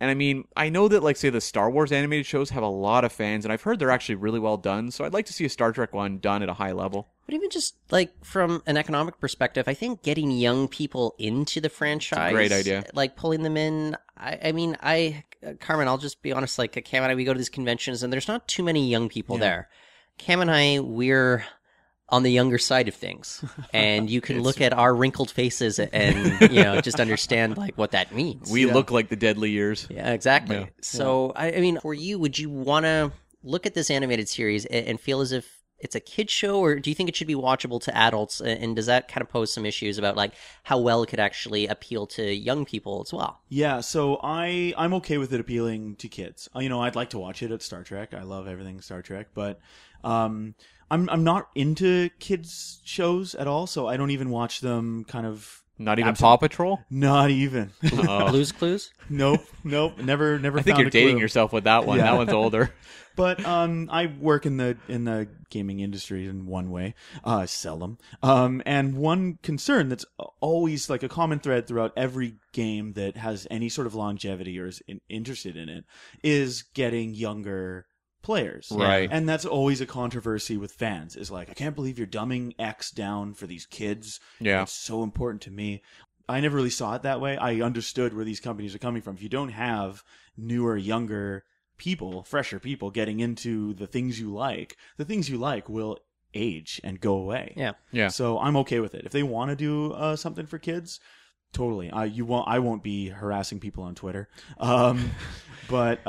And I mean, I know that, like, say, the Star Wars animated shows have a lot of fans, and I've heard they're actually really well done, so I'd like to see a Star Trek one done at a high level. But even just like from an economic perspective, I think getting young people into the franchise, great idea. Like pulling them in. I mean, Carmen, I'll just be honest. Like Cam and I, we go to these conventions, and there's not too many young people there. Cam and I, we're on the younger side of things, and you can look at our wrinkled faces and just understand like what that means. We look like the deadly years. Yeah, exactly. Yeah. So, I mean, for you, would you want to look at this animated series and feel as if it's a kid's show, or do you think it should be watchable to adults? And does that kind of pose some issues about like how well it could actually appeal to young people as well? Yeah, so I'm okay with it appealing to kids. I'd like to watch it at Star Trek. I love everything Star Trek, but I'm not into kids shows at all, so I don't even watch them kind of. Not even Paw Patrol? Not even. Blue's Clues? Nope. Never. I think you're dating yourself with that one. Yeah. That one's older. But I work in the gaming industry in one way. I sell them. And one concern that's always like a common thread throughout every game that has any sort of longevity or is interested in it is getting younger players. Right. And that's always a controversy with fans, is like, I can't believe you're dumbing X down for these kids. Yeah. It's so important to me. I never really saw it that way. I understood where these companies are coming from. If you don't have newer, younger people, fresher people getting into the things you like will age and go away. Yeah. Yeah. So I'm okay with it. If they want to do something for kids, totally. I won't be harassing people on Twitter. But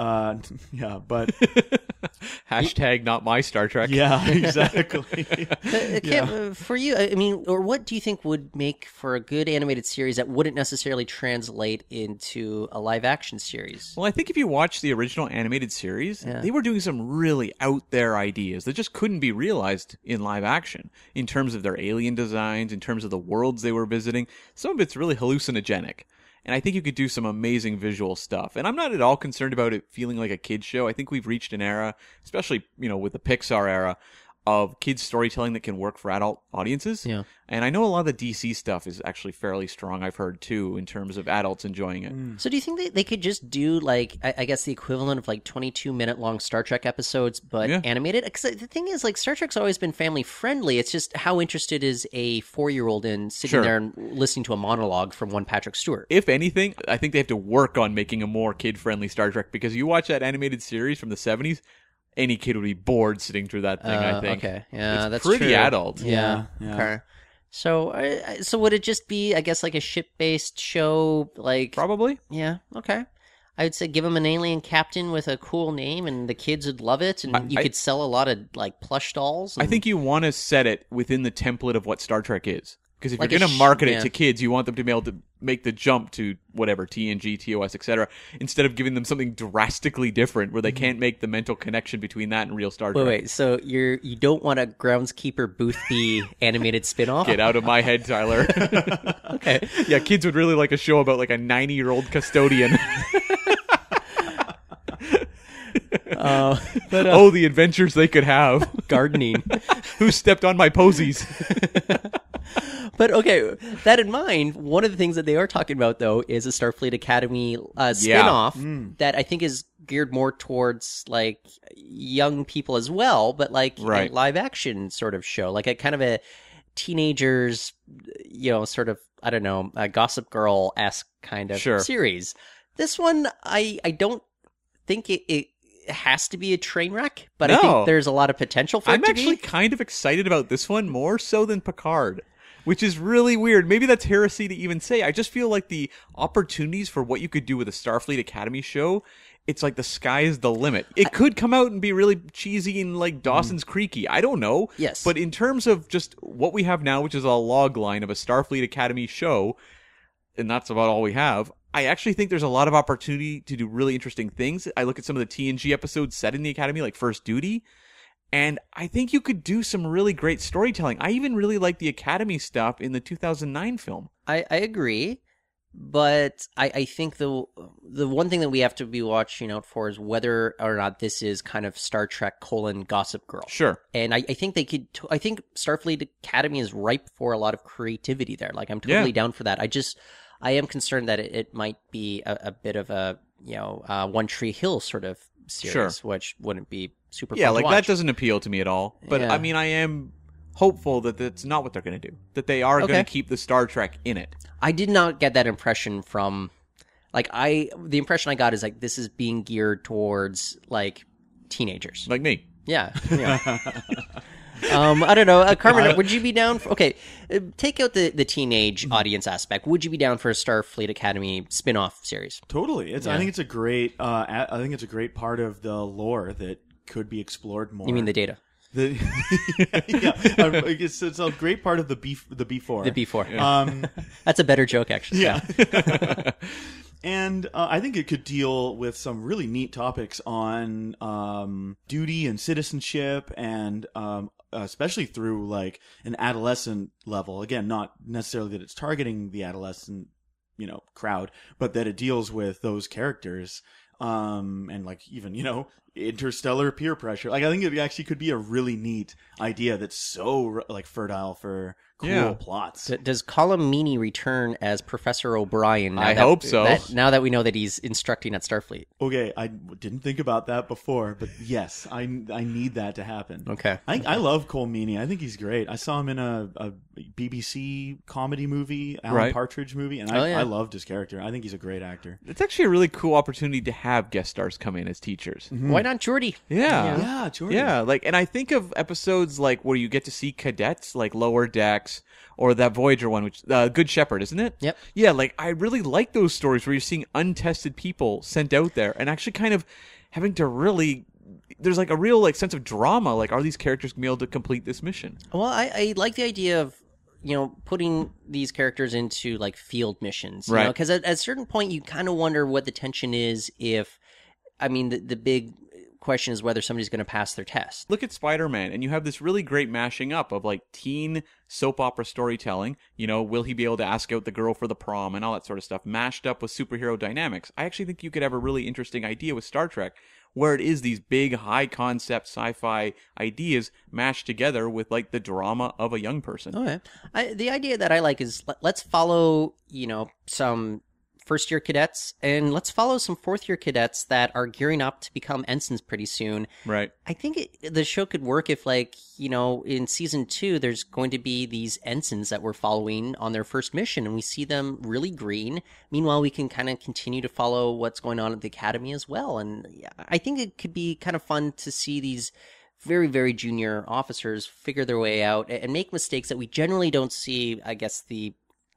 Hashtag not my Star Trek. yeah, exactly. Cam, for you, I mean, or what do you think would make for a good animated series that wouldn't necessarily translate into a live action series? Well, I think if you watch the original animated series, they were doing some really out there ideas that just couldn't be realized in live action in terms of their alien designs, in terms of the worlds they were visiting. Some of it's really hallucinogenic. And I think you could do some amazing visual stuff. And I'm not at all concerned about it feeling like a kid's show. I think we've reached an era, especially, with the Pixar era, of kids storytelling that can work for adult audiences. Yeah. And I know a lot of the DC stuff is actually fairly strong, I've heard, too, in terms of adults enjoying it. So do you think they could just do, like, I guess the equivalent of, like, 22-minute-long Star Trek episodes, but animated? Because the thing is, like, Star Trek's always been family-friendly. It's just how interested is a 4-year-old in sitting there and listening to a monologue from one Patrick Stewart? If anything, I think they have to work on making a more kid-friendly Star Trek, because you watch that animated series from the 70s, any kid would be bored sitting through that thing, I think. Okay, yeah, it's that's pretty true. adult. Yeah. Okay. So would it just be, I guess, like a ship-based show? Like, Probably. yeah, okay. I would say give them an alien captain with a cool name, and the kids would love it, and you could sell a lot of like plush dolls. I think you want to set it within the template of what Star Trek is. Because if Like you're a going to market yeah. it to kids, you want them to be able to make the jump to whatever, TNG, TOS, etc., instead of giving them something drastically different where they can't make the mental connection between that and real Star Trek. Wait. So you don't want a Groundskeeper Boothby animated spinoff? Get out of my head, Tyler. Okay. Yeah, kids would really like a show about like a 90-year-old custodian. Oh, the adventures they could have. Gardening. Who stepped on my posies? But okay, that in mind, one of the things that they are talking about though is a Starfleet Academy spinoff that I think is geared more towards like young people as well, but like a live action sort of show, like a kind of a teenagers, sort of, I don't know, a Gossip Girl-esque kind of series. This one, I don't think it has to be a train wreck, but I think there's a lot of potential for it to be. I'm actually kind of excited about this one more so than Picard, which is really weird. Maybe that's heresy to even say. I just feel like the opportunities for what you could do with a Starfleet Academy show, it's like the sky is the limit. It could come out and be really cheesy and like Dawson's Creeky. I don't know. Yes. But in terms of just what we have now, which is a log line of a Starfleet Academy show, and that's about all we have, I actually think there's a lot of opportunity to do really interesting things. I look at some of the TNG episodes set in the Academy, like First Duty, and I think you could do some really great storytelling. I even really like the Academy stuff in the 2009 film. I agree, but I think the one thing that we have to be watching out for is whether or not this is kind of Star Trek : Gossip Girl. Sure. And I think they could. I think Starfleet Academy is ripe for a lot of creativity there. Like I'm totally down for that. I am concerned that it might be a bit of a One Tree Hill sort of series, which wouldn't be super Yeah, fun like to that watch. doesn't appeal to me at all. But Yeah. I mean, I am hopeful that that's not what they're going to do. That they are going Okay. to keep the Star Trek in it. I did not get that impression from, the impression I got is like this is being geared towards like teenagers. Like me. Yeah. I don't know, Carmen. Would you be down for? Okay, take out the teenage audience aspect. Would you be down for a Starfleet Academy spin-off series? Totally. I Yeah. think it's a great. I think it's a great part of the lore that could be explored more. You mean the Data? The it's a great part of the B4. The B4. Um, That's a better joke, actually. yeah. And I think it could deal with some really neat topics on duty and citizenship, and especially through like an adolescent level. Again, not necessarily that it's targeting the adolescent, crowd, but that it deals with those characters, and like even interstellar peer pressure. Like I think it actually could be a really neat idea that's so like fertile for cool Yeah. plots. Does Colm Meaney return as Professor O'Brien? I hope so. Now that we know that he's instructing at Starfleet. Okay, I didn't think about that before, but yes, I need that to happen. Okay. I love Cole Meany. I think he's great. I saw him in a BBC comedy movie, Alan Right. Partridge movie, and Oh, yeah. I loved his character. I think he's a great actor. It's actually a really cool opportunity to have guest stars come in as teachers. Why not Geordi? Yeah. Yeah, Jordan. Yeah, like, and I think of episodes like where you get to see cadets, like Lower Decks, or that Voyager one, which Good Shepherd, isn't it? Yep. Yeah, like I really like those stories where you're seeing untested people sent out there and actually kind of having to really. There's like a real like sense of drama. Like, are these characters gonna be able to complete this mission? Well, I like the idea of putting these characters into like field missions, Right. Because at a certain point, you kind of wonder what the tension is. If, I mean, the big question is whether somebody's going to pass their test. Look at Spider-Man, and you have this really great mashing up of like teen soap opera storytelling. Will he be able to ask out the girl for the prom and all that sort of stuff, mashed up with superhero dynamics? I actually think you could have a really interesting idea with Star Trek, where it is these big, high concept sci-fi ideas mashed together with like the drama of a young person. Okay. The idea that I like is let's follow, some first-year cadets, and let's follow some fourth-year cadets that are gearing up to become ensigns pretty soon. Right. I think the show could work if, like, in season 2, there's going to be these ensigns that we're following on their first mission, and we see them really green. Meanwhile, we can kind of continue to follow what's going on at the academy as well. And yeah, I think it could be kind of fun to see these very, very junior officers figure their way out and make mistakes that we generally don't see, I guess, the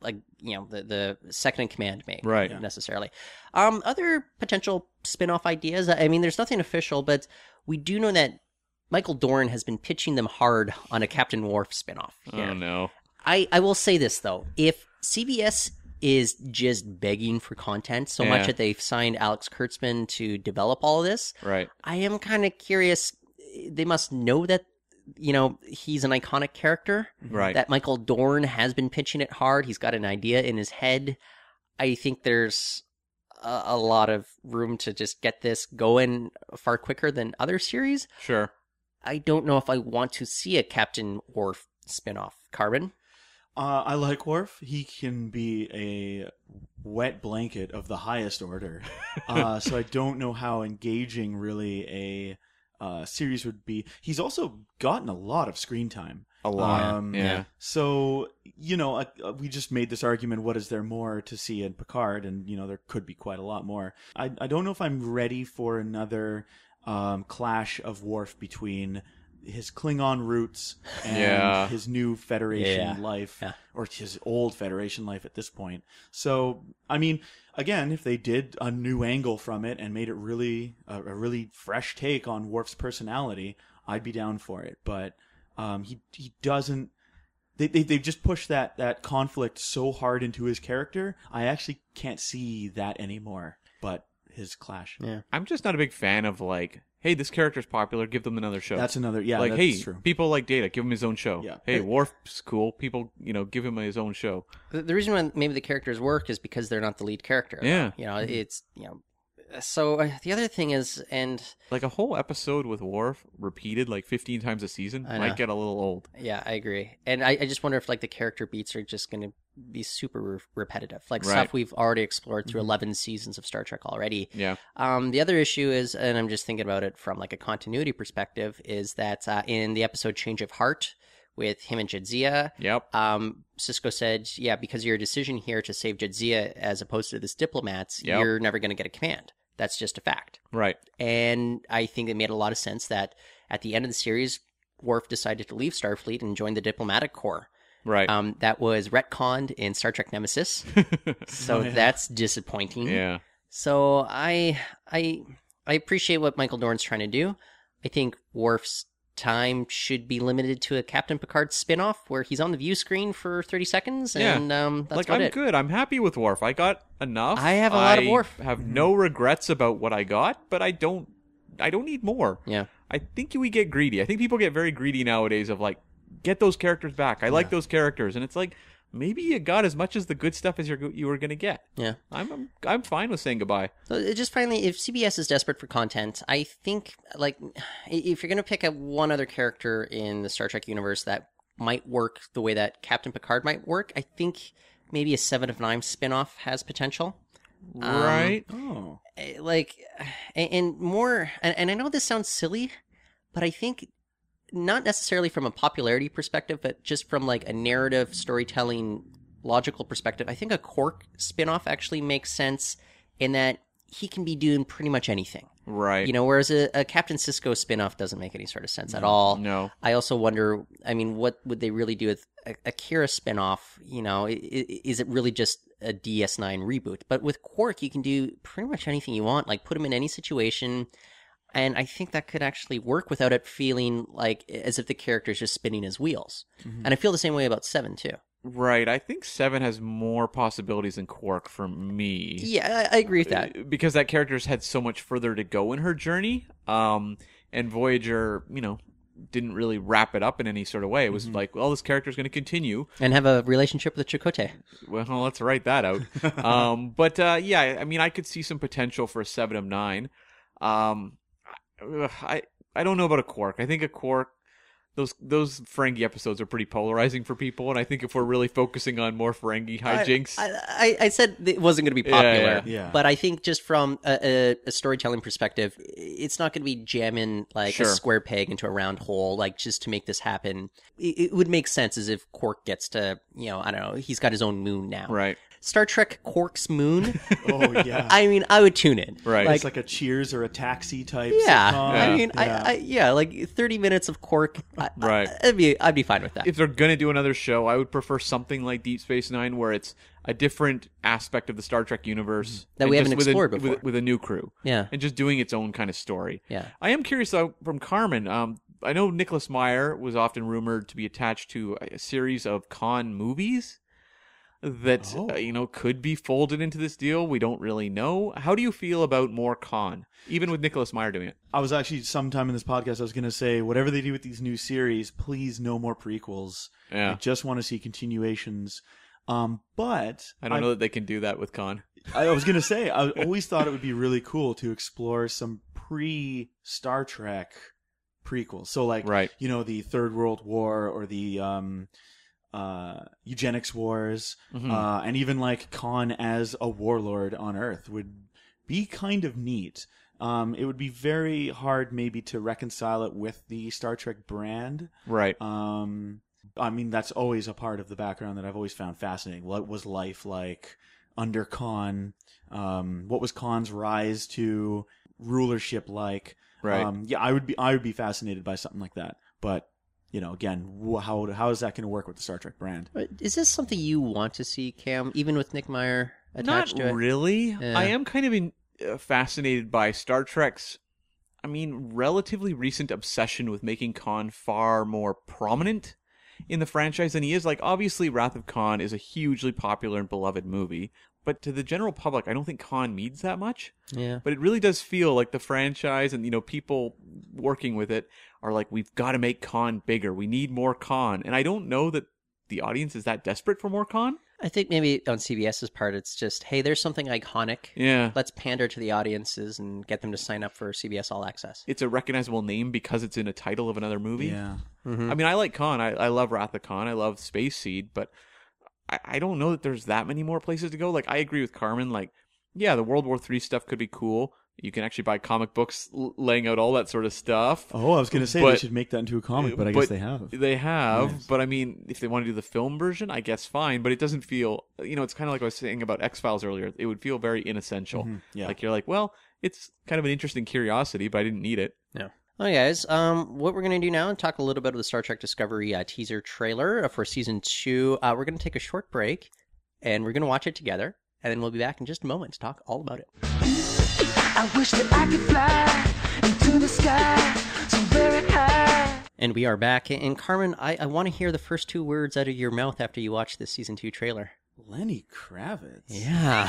second in command make, Right. necessarily. Other potential spin-off ideas, I mean, there's nothing official, but we do know that Michael Dorn has been pitching them hard on a Captain Worf spin-off here. Oh no. I will say this, though. If CBS is just begging for content so much Yeah. that they've signed Alex Kurtzman to develop all of this, Right. I am kind of curious. They must know that, he's an iconic character. Right. That Michael Dorn has been pitching it hard. He's got an idea in his head. I think there's a lot of room to just get this going far quicker than other series. Sure. I don't know if I want to see a Captain Worf spinoff. Carbon? I like Worf. He can be a wet blanket of the highest order. So I don't know how engaging really a series would be. He's also gotten a lot of screen time. A lot. Yeah. So, we just made this argument, what is there more to see in Picard? And, there could be quite a lot more. I don't know if I'm ready for another clash of Worf between his Klingon roots and Yeah. his new Federation Yeah. life, Yeah. or his old Federation life at this point. So, I mean, again, if they did a new angle from it and made it really a really fresh take on Worf's personality, I'd be down for it. But he doesn't. They've just pushed that conflict so hard into his character. I actually can't see that anymore. But his clash. Yeah. I'm just not a big fan of like, hey, this character's popular, give them another show. That's another. Yeah, like, that's hey, true. people like Data, give him his own show. Yeah. Hey, Worf's cool. People, give him his own show. The reason why maybe the characters work is because they're not the lead character. Yeah. It's, So the other thing is, and Like a whole episode with Worf repeated like 15 times a season I know. might get a little old. yeah, I agree. And I just wonder if like the character beats are just going to be super repetitive, like Right. stuff we've already explored through 11 seasons of Star Trek already. Yeah. The other issue is, and I'm just thinking about it from like a continuity perspective, is that in the episode Change of Heart with him and Jadzia, Yep. Cisco said, yeah, because of your decision here to save Jadzia as opposed to this diplomats, Yep. you're never going to get a command. That's just a fact. Right. And I think it made a lot of sense that at the end of the series, Worf decided to leave Starfleet and join the diplomatic corps. Right. That was retconned in Star Trek Nemesis, so that's disappointing. Yeah. So I appreciate what Michael Dorn's trying to do. I think Worf's time should be limited to a Captain Picard spin-off where he's on the view screen for 30 seconds, Yeah. and that's Like, about I'm it. good. I'm happy with Worf. I got enough. I have a lot of Worf. I have no regrets about what I got, but I don't need more. Yeah. I think we get greedy. I think people get very greedy nowadays of like, get those characters back. I like those characters. And it's like, maybe you got as much as the good stuff as you were going to get. Yeah. I'm fine with saying goodbye. So it just finally, if CBS is desperate for content, I think, like, if you're going to pick one other character in the Star Trek universe that might work the way that Captain Picard might work, I think maybe a 7 of 9 spinoff has potential. Right? Oh. Like, and more, and I know this sounds silly, but I think not necessarily from a popularity perspective, but just from like a narrative storytelling logical perspective, I think a Quark spinoff actually makes sense in that he can be doing pretty much anything. Right. You know, whereas a Captain Sisko spinoff doesn't make any sort of sense at all. No. I also wonder, I mean, what would they really do with a Kira spinoff? You know, is it really just a DS9 reboot? But with Quark, you can do pretty much anything you want, like put him in any situation. And I think that could actually work without it feeling like as if the character's just spinning his wheels. And I feel the same way about 7, too. Right. I think 7 has more possibilities than Quark for me. Yeah, I agree with that. Because that character's had so much further to go in her journey. And Voyager, didn't really wrap it up in any sort of way. It was like, well, this character's going to continue. And have a relationship with Chakotay. Well, let's write that out. But yeah, I mean, I could see some potential for a 7 of 9. I don't know about a Quark. I think a Quark, those Ferengi episodes are pretty polarizing for people, and I think if we're really focusing on more Ferengi hijinks, I said it wasn't going to be popular, Yeah. but I think just from a storytelling perspective, it's not going to be jamming like Sure. a square peg into a round hole, like just to make this happen. It would make sense as if Quark gets to, I don't know, he's got his own moon now. right, Star Trek Quark's moon. Oh, yeah. I mean, I would tune in. right. It's like a Cheers or a Taxi type Yeah, sitcom. I mean, Yeah. like 30 minutes of Quark. Right. I'd be fine with that. If they're gonna do another show, I would prefer something like Deep Space Nine, where it's a different aspect of the Star Trek universe That and we just haven't with explored with, before. with a new crew, Yeah. and just doing its own kind of story. Yeah. I am curious though from Carmen. I know Nicholas Meyer was often rumored to be attached to a series of Khan movies that could be folded into this deal. We don't really know. How do you feel about more Khan, even with Nicholas Meyer doing it? I was actually, sometime in this podcast, I was going to say, whatever they do with these new series, please no more prequels. Yeah. I just want to see continuations. But I don't know that they can do that with Khan. I was going to say, I always thought it would be really cool to explore some pre-Star Trek prequels. So like, Right. The Third World War or the eugenics wars, and even like Khan as a warlord on Earth would be kind of neat. It would be very hard maybe to reconcile it with the Star Trek brand. Right. I mean, that's always a part of the background that I've always found fascinating. What was life like under Khan? What was Khan's rise to rulership like? Right. Yeah, I would be fascinated by something like that. But again, how is that going to work with the Star Trek brand? Is this something you want to see, Cam, even with Nick Meyer attached Not to it? really. Yeah. I am kind of fascinated by Star Trek's, relatively recent obsession with making Khan far more prominent in the franchise than he is. Like, obviously, Wrath of Khan is a hugely popular and beloved movie, but to the general public, I don't think Khan means that much. Yeah. But it really does feel like the franchise and, people working with it are like, we've got to make Khan bigger. We need more Khan. And I don't know that the audience is that desperate for more Khan. I think maybe on CBS's part, it's just, hey, there's something iconic. Yeah. Let's pander to the audiences and get them to sign up for CBS All Access. It's a recognizable name because it's in a title of another movie. Yeah. I mean, I like Khan. I love Wrath of Khan. I love Space Seed, but I don't know that there's that many more places to go. Like, I agree with Carmen. Like, yeah, the World War III stuff could be cool. You can actually buy comic books laying out all that sort of stuff. Oh, I was going to say they should make that into a comic, but I guess they have. They have, Nice. but I mean, if they want to do the film version, I guess fine. But it doesn't feel, it's kind of like I was saying about X-Files earlier. It would feel very inessential. Yeah. Like, you're like, well, it's kind of an interesting curiosity, but I didn't need it. No. All right, guys. What we're going to do now is talk a little bit of the Star Trek Discovery teaser trailer for season 2. We're going to take a short break, and we're going to watch it together, and then we'll be back in just a moment to talk all about it. I wish that I could fly into the sky so very high. And we are back. And Carmen, I want to hear the first 2 words out of your mouth after you watch this season 2 trailer. Lenny Kravitz. Yeah.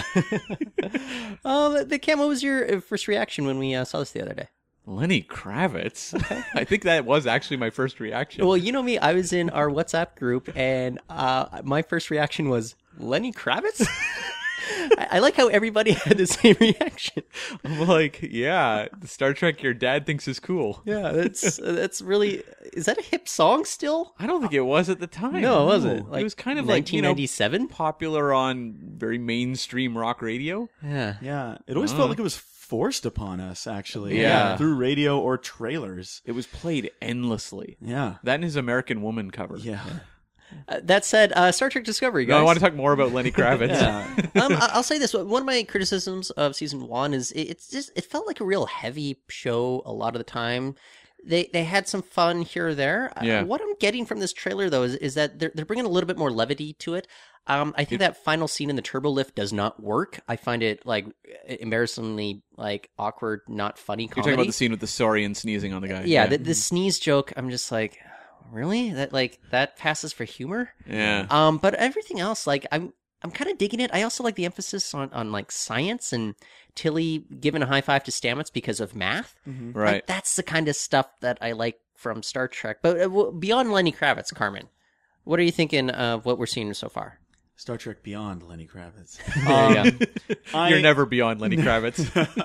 Cam, what was your first reaction when we saw this the other day? Lenny Kravitz? I think that was actually my first reaction. Well, you know me, I was in our WhatsApp group, and my first reaction was, Lenny Kravitz? I like how everybody had the same reaction. I'm like, yeah, the Star Trek your dad thinks is cool. Yeah, that's really... Is that a hip song still? I don't think it was at the time. No, it wasn't. It was kind of 1997? like, popular on very mainstream rock radio. Yeah. Yeah. It always felt like it was forced upon us, actually. Yeah. Through radio or trailers. It was played endlessly. Yeah. That and his American Woman cover. Yeah. That said, Star Trek Discovery, guys. No, I want to talk more about Lenny Kravitz. I'll say this. One of my criticisms of season 1 is it felt like a real heavy show a lot of the time. They had some fun here or there. Yeah. What I'm getting from this trailer, though, is that they're bringing a little bit more levity to it. I think that final scene in the turbo lift does not work. I find it like embarrassingly like awkward, not funny You're comedy. talking about the scene with the Saurian sneezing on the guy. Yeah, the sneeze joke. I'm just like, really? That passes for humor? Yeah. But everything else, like I'm kind of digging it. I also like the emphasis on like science and Tilly giving a high five to Stamets because of math. Right. Like, that's the kind of stuff that I like from Star Trek. But beyond Lenny Kravitz, Carmen, what are you thinking of what we're seeing so far? Star Trek Beyond Lenny Kravitz. You're never beyond Lenny Kravitz.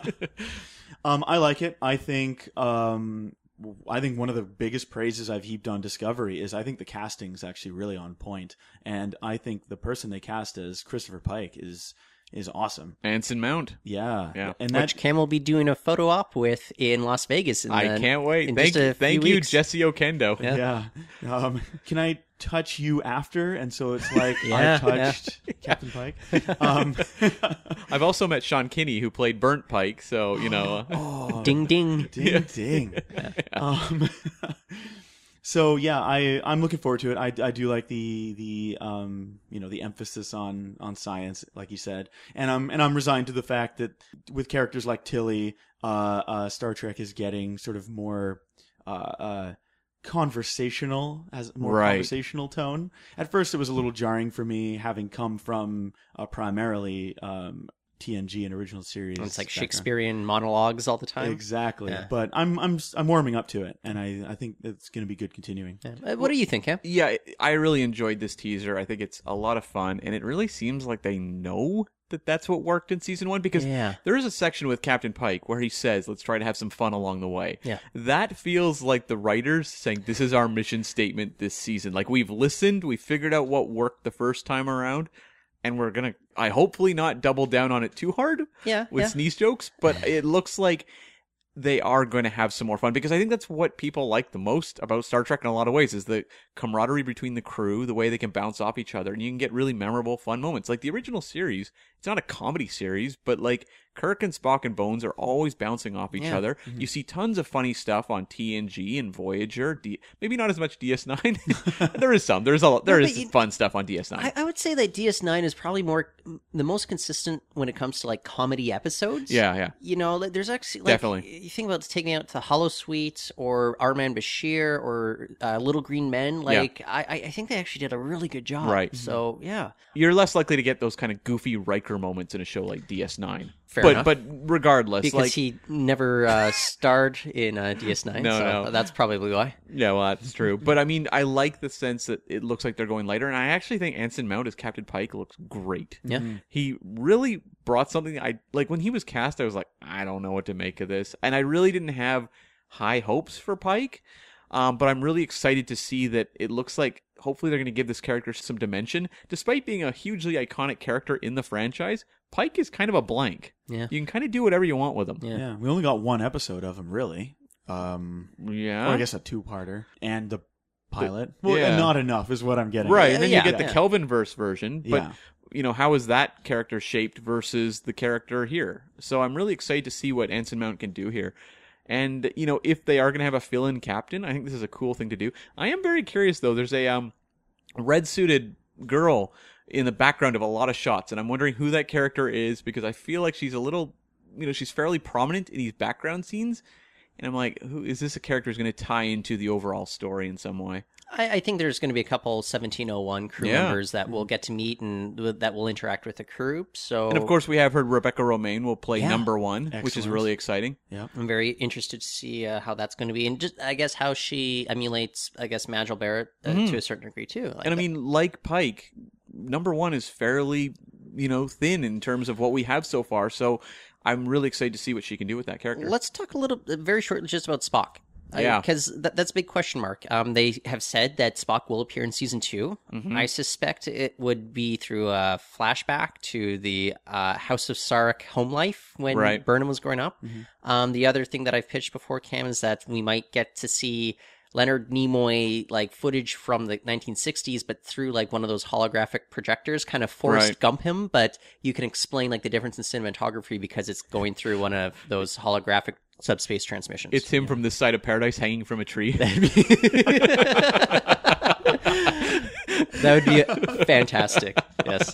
I like it. I think one of the biggest praises I've heaped on Discovery is I think the casting's actually really on point, and I think the person they cast as Christopher Pike is awesome. Anson Mount. Yeah. And Which Cam will be doing a photo op with in Las Vegas. I can't wait. in Thank just a you, few weeks. Jesse Okendo. Yeah. Yeah. Can I touch you after? And so it's like Yeah, I touched Captain Pike. I've also met Sean Kinney, who played Burnt Pike, so, Ding ding. Ding ding. So yeah, I'm looking forward to it. I do like the emphasis on science, like you said, and I'm resigned to the fact that with characters like Tilly, Star Trek is getting sort of more conversational, has a more Right. conversational tone. At first, it was a little jarring for me, having come from primarily TNG and original series. It's like background. Shakespearean monologues all the time. Exactly. Yeah. But I'm warming up to it, and I think it's going to be good continuing. Yeah. What do you think, Cam? Yeah, I really enjoyed this teaser. I think it's a lot of fun, and it really seems like they know that that's what worked in season 1, because Yeah. there is a section with Captain Pike where he says, let's try to have some fun along the way. Yeah. That feels like the writers saying, this is our mission statement this season. Like, we've listened, we figured out what worked the first time around, and we're going to, I hopefully not double down on it too hard with sneeze jokes, but it looks like they are going to have some more fun, because I think that's what people like the most about Star Trek in a lot of ways, is the camaraderie between the crew, the way they can bounce off each other, and you can get really memorable, fun moments. Like the original series, it's not a comedy series, but like Kirk and Spock and Bones are always bouncing off each other. You see tons of funny stuff on TNG and Voyager. Maybe not as much DS9. There is some. There is fun stuff on DS9. I would say that DS9 is probably the most consistent when it comes to like comedy episodes. Yeah. You know, there's actually Definitely. You think about taking out the Hollow Suite or Our Man Bashir or Little Green Men. Like I think they actually did a really good job. Right. So yeah. You're less likely to get those kind of goofy Riker moments in a show like DS9. Fair enough. But regardless, because like he never starred in DS9, No. that's probably why. yeah, well, that's true. But I mean, I like the sense that it looks like they're going lighter, and I actually think Anson Mount as Captain Pike looks great. Yeah. He really brought something. I like when he was cast. I was like, I don't know what to make of this, and I really didn't have high hopes for Pike. But I'm really excited to see that it looks like hopefully they're going to give this character some dimension. Despite being a hugely iconic character in the franchise, Pike is kind of a blank. Yeah. You can kind of do whatever you want with him. Yeah. Yeah, we only got one episode of him, really. Yeah. Or I guess a two-parter. And the pilot. Well, yeah. not enough is what I'm getting. Right, at. and then Yeah. you get the Yeah. Kelvinverse version, but Yeah. you know, how is that character shaped versus the character here? So I'm really excited to see what Anson Mount can do here. And, you know, if they are going to have a fill-in captain, I think this is a cool thing to do. I am very curious, though. There's a red-suited girl in the background of a lot of shots, and I'm wondering who that character is, because I feel like she's a little, you know, she's fairly prominent in these background scenes. And I'm like, who is this a character who's going to tie into the overall story in some way? I think there's going to be a couple 1701 crew Yeah. members that we'll get to meet and that will interact with the crew. So And, of course, we have heard Rebecca Romaine will play Yeah. number one, which is Excellent. really exciting. Yep. I'm very interested to see how that's going to be, and just I guess how she emulates, I guess, Majel Barrett to a certain degree too. And I mean, like Pike, number one is fairly, you know, thin in terms of what we have so far. So I'm really excited to see what she can do with that character. Let's talk a little, very shortly, just about Spock. Yeah. Because that's a big question mark. They have said that Spock will appear in season 2. Mm-hmm. I suspect it would be through a flashback to the House of Sarek home life when Right. Burnham was growing up. The other thing that I've pitched before, Cam, is that we might get to see Leonard Nimoy like footage from the 1960s, but through like one of those holographic projectors, kind of Forrest Right. Gump him. But you can explain like the difference in cinematography because it's going through one of those holographic subspace transmissions. It's him from this side of paradise hanging from a tree. That would be fantastic. Yes.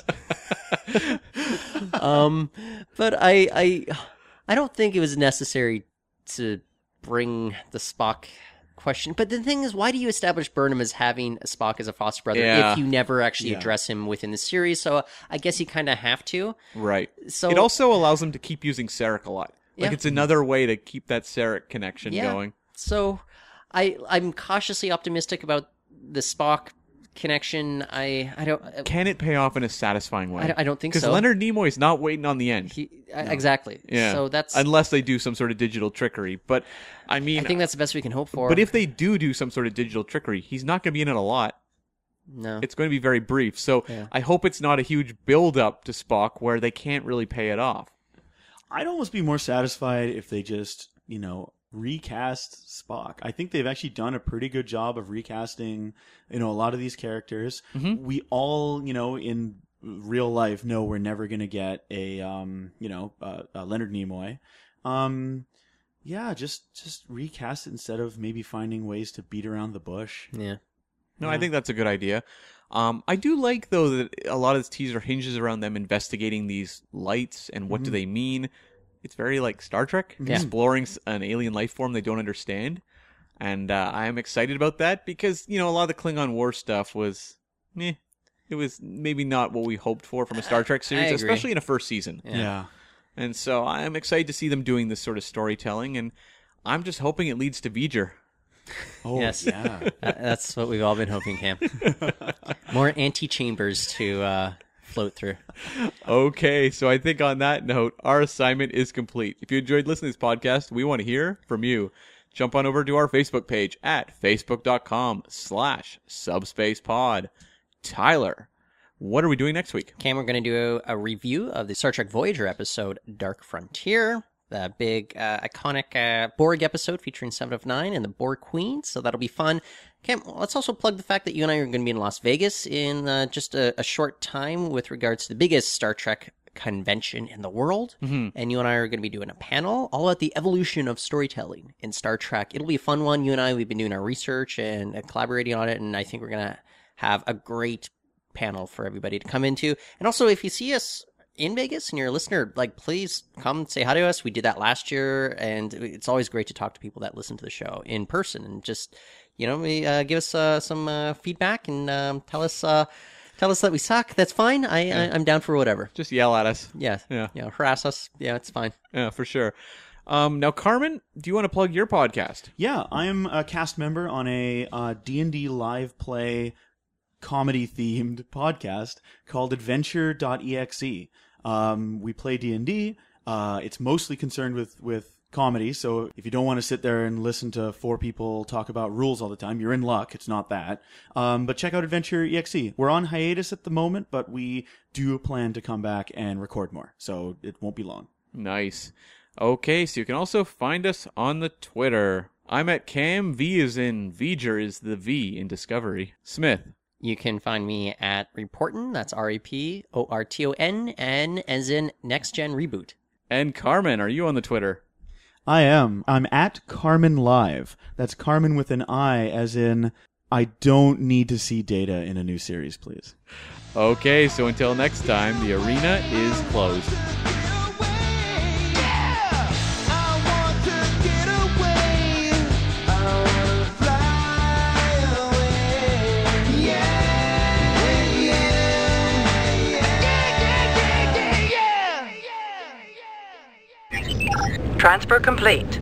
But I don't think it was necessary to bring the Spock question. But the thing is, why do you establish Burnham as having a Spock as a foster brother Yeah. if you never actually Yeah. address him within the series? So I guess you kind of have to. Right. So It also allows them to keep using Sarek a lot. Like, Yeah. it's another way to keep that Sarek connection going. So I'm cautiously optimistic about the Spock connection. I don't. Can it pay off in a satisfying way? I don't think Because so. Leonard Nimoy's not waiting on the end. Exactly. Yeah. So that's. Unless they do some sort of digital trickery. But, I mean... I think that's the best we can hope for. But if they do some sort of digital trickery, he's not going to be in it a lot. no, It's going to be very brief. So Yeah. I hope it's not a huge build-up to Spock where they can't really pay it off. I'd almost be more satisfied if they just, you know, recast Spock. I think they've actually done a pretty good job of recasting, you know, a lot of these characters. We all, you know, in real life know we're never going to get a, Leonard Nimoy. Yeah, just recast it instead of maybe finding ways to beat around the bush. yeah. No, I think that's a good idea. I do like, though, that a lot of this teaser hinges around them investigating these lights and what do they mean. It's very like Star Trek, exploring an alien life form they don't understand. And I am excited about that because, you know, a lot of the Klingon War stuff was, it was maybe not what we hoped for from a Star Trek series, agree. especially in a first season. Yeah. And so I am excited to see them doing this sort of storytelling, and I'm just hoping it leads to V'ger. Oh, Yes. yeah. That's what we've all been hoping, Cam. More antechambers to float through. Okay, so I think on that note, our assignment is complete. If you enjoyed listening to this podcast, we want to hear from you. Jump on over to our Facebook page at facebook.com/subspacepod. Tyler, what are we doing next week? Cam, we're going to do a review of the Star Trek Voyager episode, Dark Frontier. The big, iconic Borg episode featuring 7 of 9 and the Borg Queen, so that'll be fun. Cam, let's also plug the fact that you and I are going to be in Las Vegas in just a short time with regards to the biggest Star Trek convention in the world. And you and I are going to be doing a panel all about the evolution of storytelling in Star Trek. It'll be a fun one. You and I, we've been doing our research and collaborating on it, and I think we're going to have a great panel for everybody to come into. And also, if you see us in Vegas and you're a listener, like, please come say hi to us. We did that last year, and it's always great to talk to people that listen to the show in person and just, you know, give us some feedback and tell us Tell us that we suck. That's fine. I'm down for whatever. Just yell at us. Yeah. Yeah. Harass us. Yeah, it's fine. Yeah, for sure. Now, Carmen, do you want to plug your podcast? Yeah, I'm a cast member on a D&D live play comedy-themed podcast called Adventure.exe. We play D&D. It's mostly concerned with comedy, so if you don't want to sit there and listen to four people talk about rules all the time, you're in luck. It's not that. But check out Adventure.exe. We're on hiatus at the moment, but we do plan to come back and record more, so it won't be long. Nice. Okay, so you can also find us on the Twitter. I'm at Cam. V is in V'ger is the V in Discovery. Smith. You can find me at Reporton. That's REPORTON, and as in Next Gen Reboot. And Carmen, are you on the Twitter? I am. I'm at Carmen Live. That's Carmen with an I, as in, I don't need to see Data in a new series, please. Okay, so until next time, the arena is closed. Transfer complete.